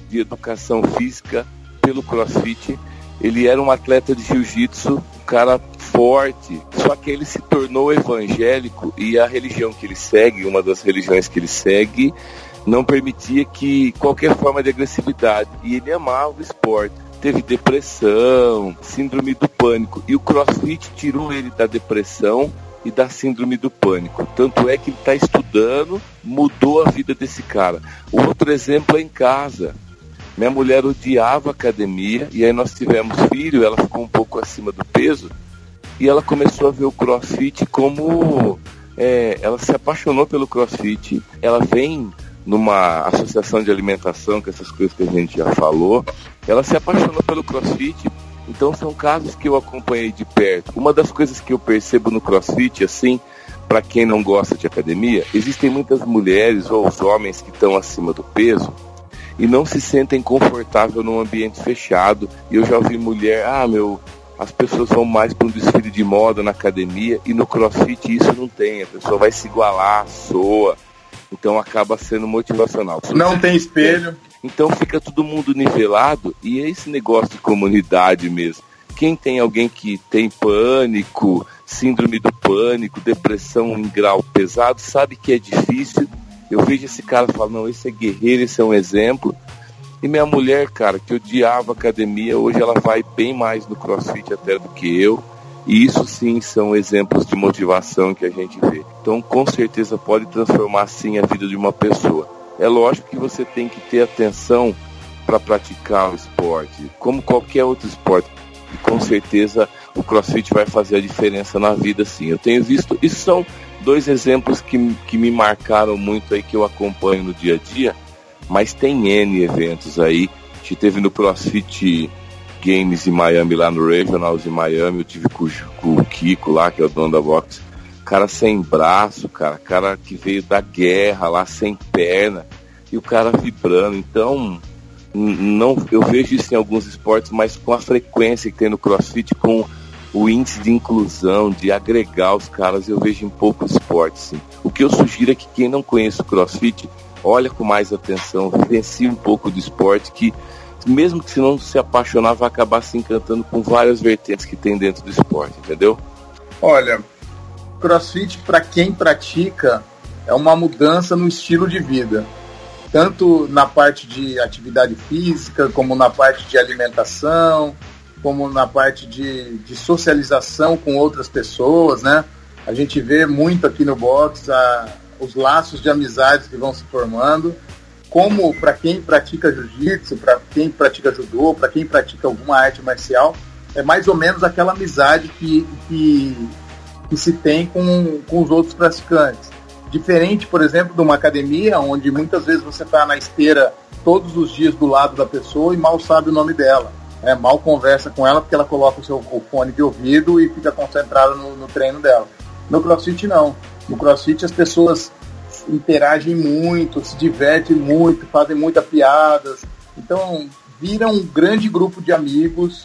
de educação física pelo CrossFit. Ele era um atleta de jiu-jitsu, um cara forte, só que ele se tornou evangélico e a religião que ele segue, uma das religiões que ele segue, não permitia que qualquer forma de agressividade, e ele amava o esporte. Teve depressão, síndrome do pânico, e o CrossFit tirou ele da depressão e da síndrome do pânico. Tanto é que ele está estudando, mudou a vida desse cara. O outro exemplo é em casa. Minha mulher odiava academia, e aí nós tivemos filho, ela ficou um pouco acima do peso, e ela começou a ver o CrossFit como... É, ela se apaixonou pelo CrossFit, ela vem numa associação de alimentação, com essas coisas que a gente já falou, ela se apaixonou pelo CrossFit. Então são casos que eu acompanhei de perto. Uma das coisas que eu percebo no CrossFit, assim, para quem não gosta de academia, existem muitas mulheres ou os homens que estão acima do peso e não se sentem confortáveis num ambiente fechado. E eu já ouvi mulher, ah, meu, as pessoas vão mais para um desfile de moda na academia, e no CrossFit isso não tem, a pessoa vai se igualar, soa, então acaba sendo motivacional. Não tem espelho. Então fica todo mundo nivelado, e é esse negócio de comunidade mesmo. Quem tem alguém que tem pânico, síndrome do pânico, depressão em grau pesado, sabe que é difícil. Eu vejo esse cara e falo, não, esse é guerreiro, esse é um exemplo. E minha mulher, cara, que odiava academia, hoje ela vai bem mais no CrossFit até do que eu. E isso sim são exemplos de motivação que a gente vê. Então com certeza pode transformar sim a vida de uma pessoa. É lógico que você tem que ter atenção para praticar o esporte, como qualquer outro esporte. E com certeza o CrossFit vai fazer a diferença na vida, sim. Eu tenho visto, isso são dois exemplos que, que me marcaram muito aí, que eu acompanho no dia a dia, mas tem N eventos aí. A gente teve no CrossFit Games em Miami, lá no Regionals em Miami, eu tive com, com o Kiko lá, que é o dono da box, cara sem braço, cara, cara que veio da guerra lá, sem perna, e o cara vibrando. Então, não, eu vejo isso em alguns esportes, mas com a frequência que tem no CrossFit, com o índice de inclusão, de agregar os caras, eu vejo em poucos esportes, sim. O que eu sugiro é que quem não conhece o CrossFit, olha com mais atenção, vivencie um pouco do esporte, que mesmo que se não se apaixonar, vai acabar se encantando com várias vertentes que tem dentro do esporte, entendeu? Olha, CrossFit, para quem pratica, é uma mudança no estilo de vida, tanto na parte de atividade física, como na parte de alimentação, como na parte de, de socialização com outras pessoas, né? A gente vê muito aqui no box a, os laços de amizades que vão se formando, como para quem pratica jiu-jitsu, para quem pratica judô, para quem pratica alguma arte marcial, é mais ou menos aquela amizade que, que, que se tem com, com os outros praticantes. Diferente, por exemplo, de uma academia, onde muitas vezes você está na esteira todos os dias do lado da pessoa e mal sabe o nome dela. É, mal conversa com ela porque ela coloca o seu o fone de ouvido e fica concentrada no, no treino dela. No CrossFit não. No CrossFit as pessoas interagem muito, se divertem muito, fazem muitas piadas. Então vira um grande grupo de amigos.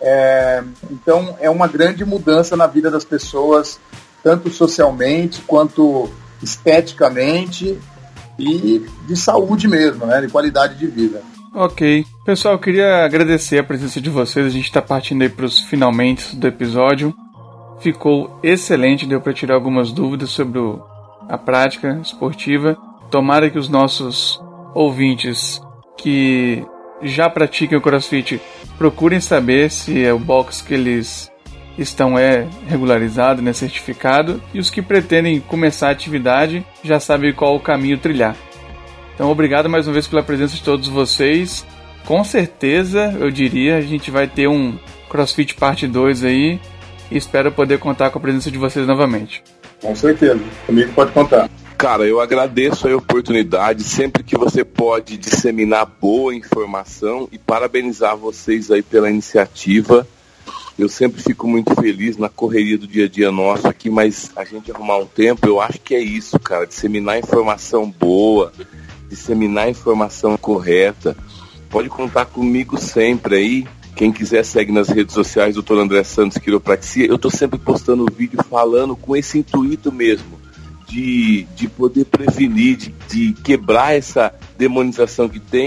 É, então é uma grande mudança na vida das pessoas, tanto socialmente quanto esteticamente e de saúde mesmo, né, de qualidade de vida. Ok. Pessoal, eu queria agradecer a presença de vocês. A gente está partindo aí para os finalmente do episódio. Ficou excelente, deu para tirar algumas dúvidas sobre o, a prática esportiva. Tomara que os nossos ouvintes que já praticam o CrossFit procurem saber se é o box que eles estão é regularizado, né, certificado. E os que pretendem começar a atividade já sabem qual o caminho trilhar. Então, obrigado mais uma vez pela presença de todos vocês. Com certeza, eu diria, a gente vai ter um CrossFit parte dois aí. E espero poder contar com a presença de vocês novamente. Com certeza, comigo pode contar. Cara, eu agradeço a oportunidade, sempre que você pode disseminar boa informação, e parabenizar vocês aí pela iniciativa. Eu sempre fico muito feliz na correria do dia a dia nosso aqui, mas a gente arrumar um tempo, eu acho que é isso, cara, disseminar informação boa, disseminar informação correta. Pode contar comigo sempre aí. Quem quiser segue nas redes sociais, doutor André Santos Quiropraxia. Eu estou sempre postando vídeo falando com esse intuito mesmo, de, de poder prevenir, de, de quebrar essa demonização que tem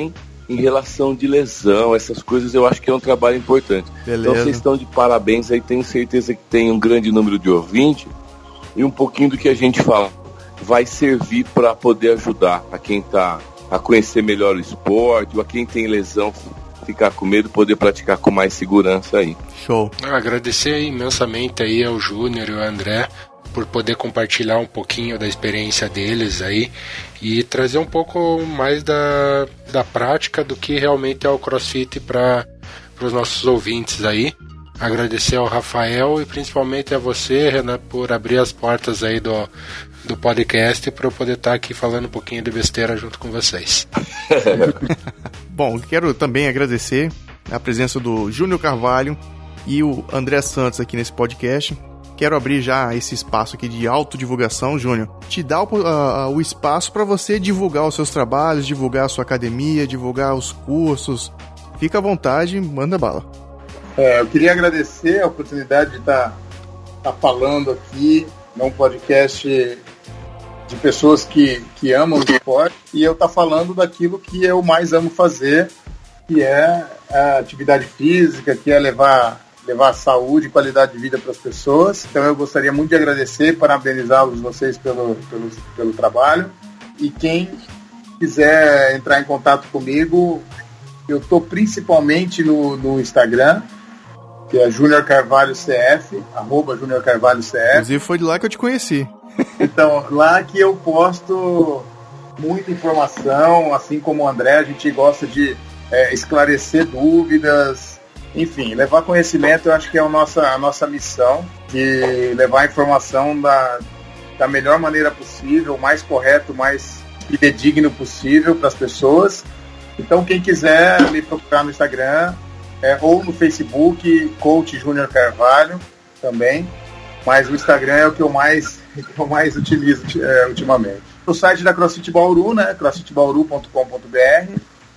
em relação de lesão, essas coisas, eu acho que é um trabalho importante. Beleza. Então vocês estão de parabéns aí, tenho certeza que tem um grande número de ouvintes, e um pouquinho do que a gente fala vai servir para poder ajudar a quem está a conhecer melhor o esporte, ou a quem tem lesão, ficar com medo, poder praticar com mais segurança aí. Show. Agradecer imensamente aí ao Júnior e ao André por poder compartilhar um pouquinho da experiência deles aí e trazer um pouco mais da, da prática do que realmente é o CrossFit para os nossos ouvintes aí. Agradecer ao Rafael e principalmente a você, Renan, por abrir as portas aí do, do podcast para eu poder estar aqui falando um pouquinho de besteira junto com vocês. Bom, quero também agradecer a presença do Júnior Carvalho e o André Santos aqui nesse podcast. Quero abrir já esse espaço aqui de autodivulgação, Júnior. Te dá o, uh, o espaço para você divulgar os seus trabalhos, divulgar a sua academia, divulgar os cursos. Fica à vontade, manda bala. É, eu queria agradecer a oportunidade de estar tá, tá falando aqui num podcast de pessoas que, que amam o esporte e eu estar tá falando daquilo que eu mais amo fazer, que é a atividade física, que é levar... levar saúde e qualidade de vida para as pessoas. Então eu gostaria muito de agradecer e parabenizá-los vocês pelo, pelo, pelo trabalho. E quem quiser entrar em contato comigo, eu estou principalmente no, no Instagram, que é Júnior Carvalho C F, arroba Júnior Carvalho C F. Inclusive foi de lá que eu te conheci. Então, lá que eu posto muita informação, assim como o André, a gente gosta de é, esclarecer dúvidas. Enfim, levar conhecimento eu acho que é a nossa, a nossa missão, de levar a informação da, da melhor maneira possível, o mais correto, o mais fidedigno possível para as pessoas. Então quem quiser me procurar no Instagram é, ou no Facebook, Coach Júnior Carvalho também, mas o Instagram é o que eu mais, que eu mais utilizo é, ultimamente. O site da CrossFit Bauru, né, crossfit bauru ponto com ponto b r.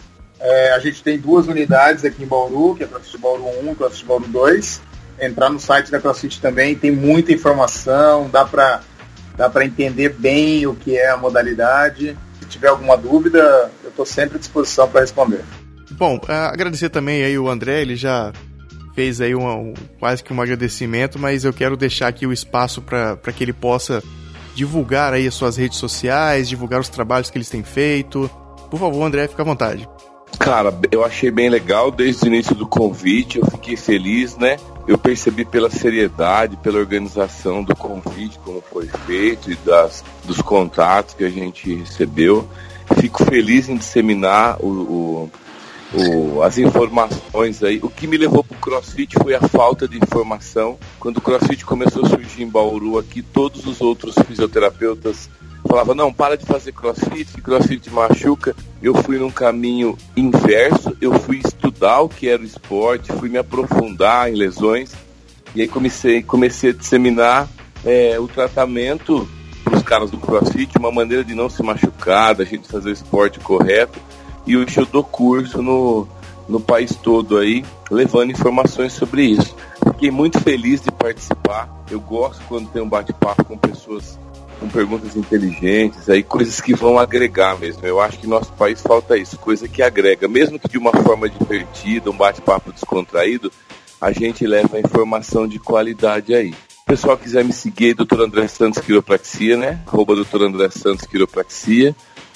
É, a gente tem duas unidades aqui em Bauru, que é CrossFit Bauru um e CrossFit Bauru dois. Entrar no site da CrossFit também, tem muita informação, dá para dá para entender bem o que é a modalidade. Se tiver alguma dúvida, eu estou sempre à disposição para responder. Bom, agradecer também aí o André, ele já fez aí uma, um, quase que um agradecimento, mas eu quero deixar aqui o espaço para que ele possa divulgar aí as suas redes sociais, divulgar os trabalhos que eles têm feito. Por favor, André, fica à vontade. Cara, eu achei bem legal desde o início do convite, eu fiquei feliz, né? Eu percebi pela seriedade, pela organização do convite, como foi feito, e das, dos contatos que a gente recebeu. Fico feliz em disseminar o, o, o, as informações aí. O que me levou para o CrossFit foi a falta de informação. Quando o CrossFit começou a surgir em Bauru aqui, todos os outros fisioterapeutas falava, não, para de fazer CrossFit, que CrossFit machuca. Eu fui num caminho inverso, eu fui estudar o que era o esporte, fui me aprofundar em lesões, e aí comecei, comecei a disseminar é, o tratamento para os caras do CrossFit, uma maneira de não se machucar, da gente fazer o esporte correto, e hoje eu dou curso no, no país todo aí, levando informações sobre isso. Fiquei muito feliz de participar, eu gosto quando tem um bate-papo com pessoas com perguntas inteligentes, aí coisas que vão agregar mesmo. Eu acho que no nosso país falta isso, coisa que agrega, mesmo que de uma forma divertida, um bate-papo descontraído, a gente leva a informação de qualidade aí. Se o pessoal quiser me seguir, doutor André Santos Quiropraxia, né? Arroba doutor André Santos Quiropraxia.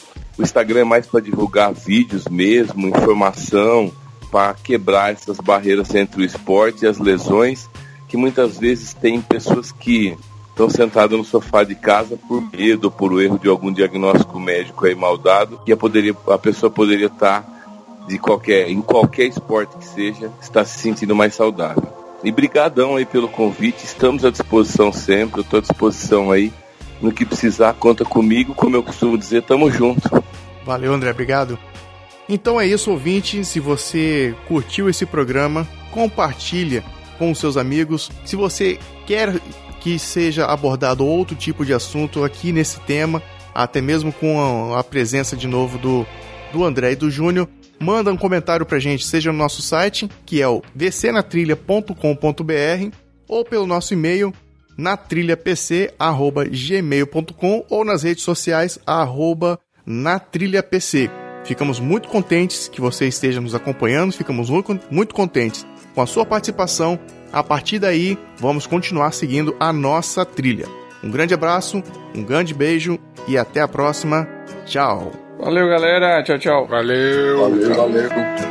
O Instagram é mais para divulgar vídeos mesmo, informação, para quebrar essas barreiras entre o esporte e as lesões, que muitas vezes tem pessoas que estão sentados no sofá de casa por medo ou por erro de algum diagnóstico médico aí mal dado, e a, poderia, a pessoa poderia estar de qualquer, em qualquer esporte que seja, está se sentindo mais saudável. E brigadão aí pelo convite, estamos à disposição sempre, eu estou à disposição aí, no que precisar, conta comigo, como eu costumo dizer, tamo junto. Valeu, André, obrigado. Então é isso, ouvinte, se você curtiu esse programa, compartilha com os seus amigos. Se você quer que seja abordado outro tipo de assunto aqui nesse tema, até mesmo com a, a presença de novo do, do André e do Júnior, manda um comentário pra gente, seja no nosso site, que é o d c na trilha ponto com ponto b r, ou pelo nosso e-mail, natrilhapc arroba gmail ponto com, ou nas redes sociais, arroba natrilhapc. Ficamos muito contentes que você esteja nos acompanhando, ficamos muito, muito contentes com a sua participação. A partir daí, vamos continuar seguindo a nossa trilha. Um grande abraço, um grande beijo e até a próxima. Tchau. Valeu, galera. Tchau, tchau. Valeu. Valeu, valeu.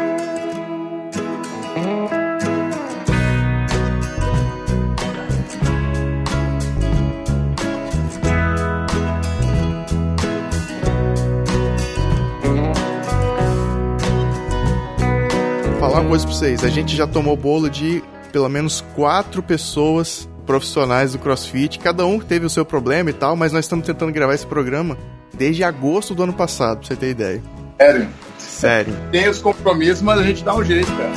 Vou falar uma coisa pra vocês. A gente já tomou bolo de pelo menos quatro pessoas profissionais do CrossFit. Cada um teve o seu problema e tal, mas nós estamos tentando gravar esse programa desde agosto do ano passado, pra você ter ideia. Sério. Sério. Tem os compromissos, mas a gente dá um jeito, cara.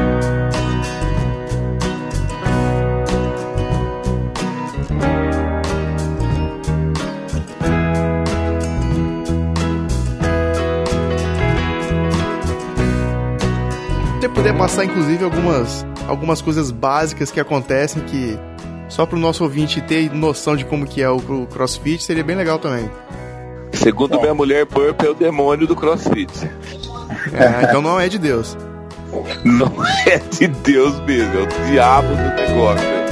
Se puder passar, inclusive, algumas, algumas coisas básicas que acontecem que só pro nosso ouvinte ter noção de como que é o, o CrossFit, seria bem legal também. Segundo Bom. minha mulher, burp é o demônio do CrossFit. É, então não é de Deus. Não é de Deus mesmo, é o diabo do negócio. Né?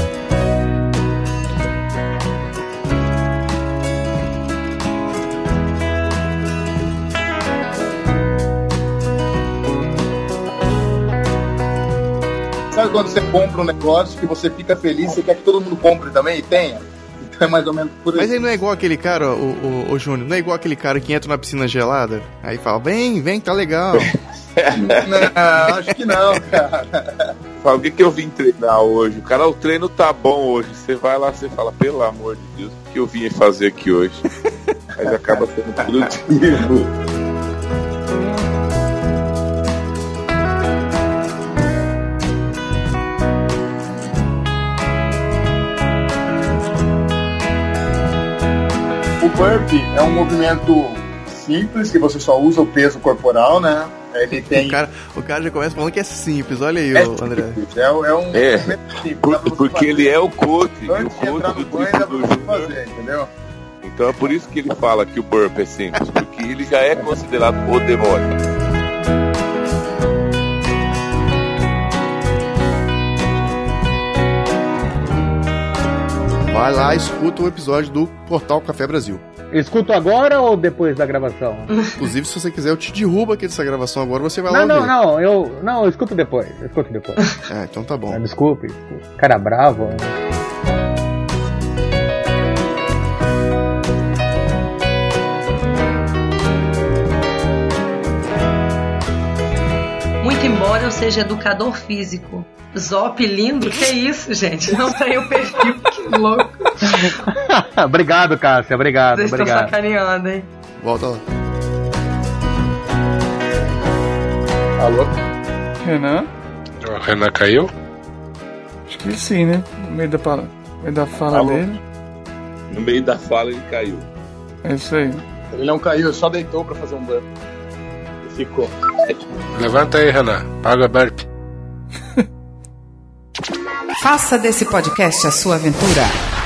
Sabe quando você compra um negócio que você fica feliz, você quer que todo mundo compre também e tenha? Então é mais ou menos por aí. Mas aí não é igual aquele cara, o, o, o Júnior, não é igual aquele cara que entra na piscina gelada, aí fala, vem, vem, tá legal. Não, acho que não, cara. Fala, o que, que eu vim treinar hoje? O cara, o treino tá bom hoje. Você vai lá, você fala, pelo amor de Deus, o que eu vim fazer aqui hoje? Aí acaba sendo produtivo. O burp é um movimento simples, que você só usa o peso corporal, né? Ele tem... O cara, o cara já começa falando que é simples, olha aí, é ô, André. simples, é, é um É, movimento simples. Por- dá pra você porque fazer. ele é o coach, e o Antes de entrar coach no do banho, dá triplo pra do você Júnior. fazer, entendeu? Então é por isso que ele fala que o burp é simples, porque ele já é considerado o demônio. Vai lá, escuta o episódio do Portal Café Brasil. Escuto agora ou depois da gravação? Inclusive, se você quiser, eu te derrubo aqui dessa gravação agora, você vai lá Não, não, ouvir. não, eu, não, eu escuto depois, eu escuto depois. É, então tá bom. Ah, desculpe, desculpe. Cara bravo. né? Muito embora eu seja educador físico. Zop lindo, que isso, gente? Não tem o perfil, que louco. Obrigado, Cássia, obrigado, Vocês estão obrigado. sacaneando, hein? Volta lá. Alô? Renan? O Renan caiu? Acho que sim, né? No meio da, pala- no meio da fala Alô? dele. No meio da fala ele caiu. É isso aí. Ele não caiu, só deitou pra fazer um burp. E ficou. Levanta aí, Renan. Paga burp. Faça desse podcast a sua aventura.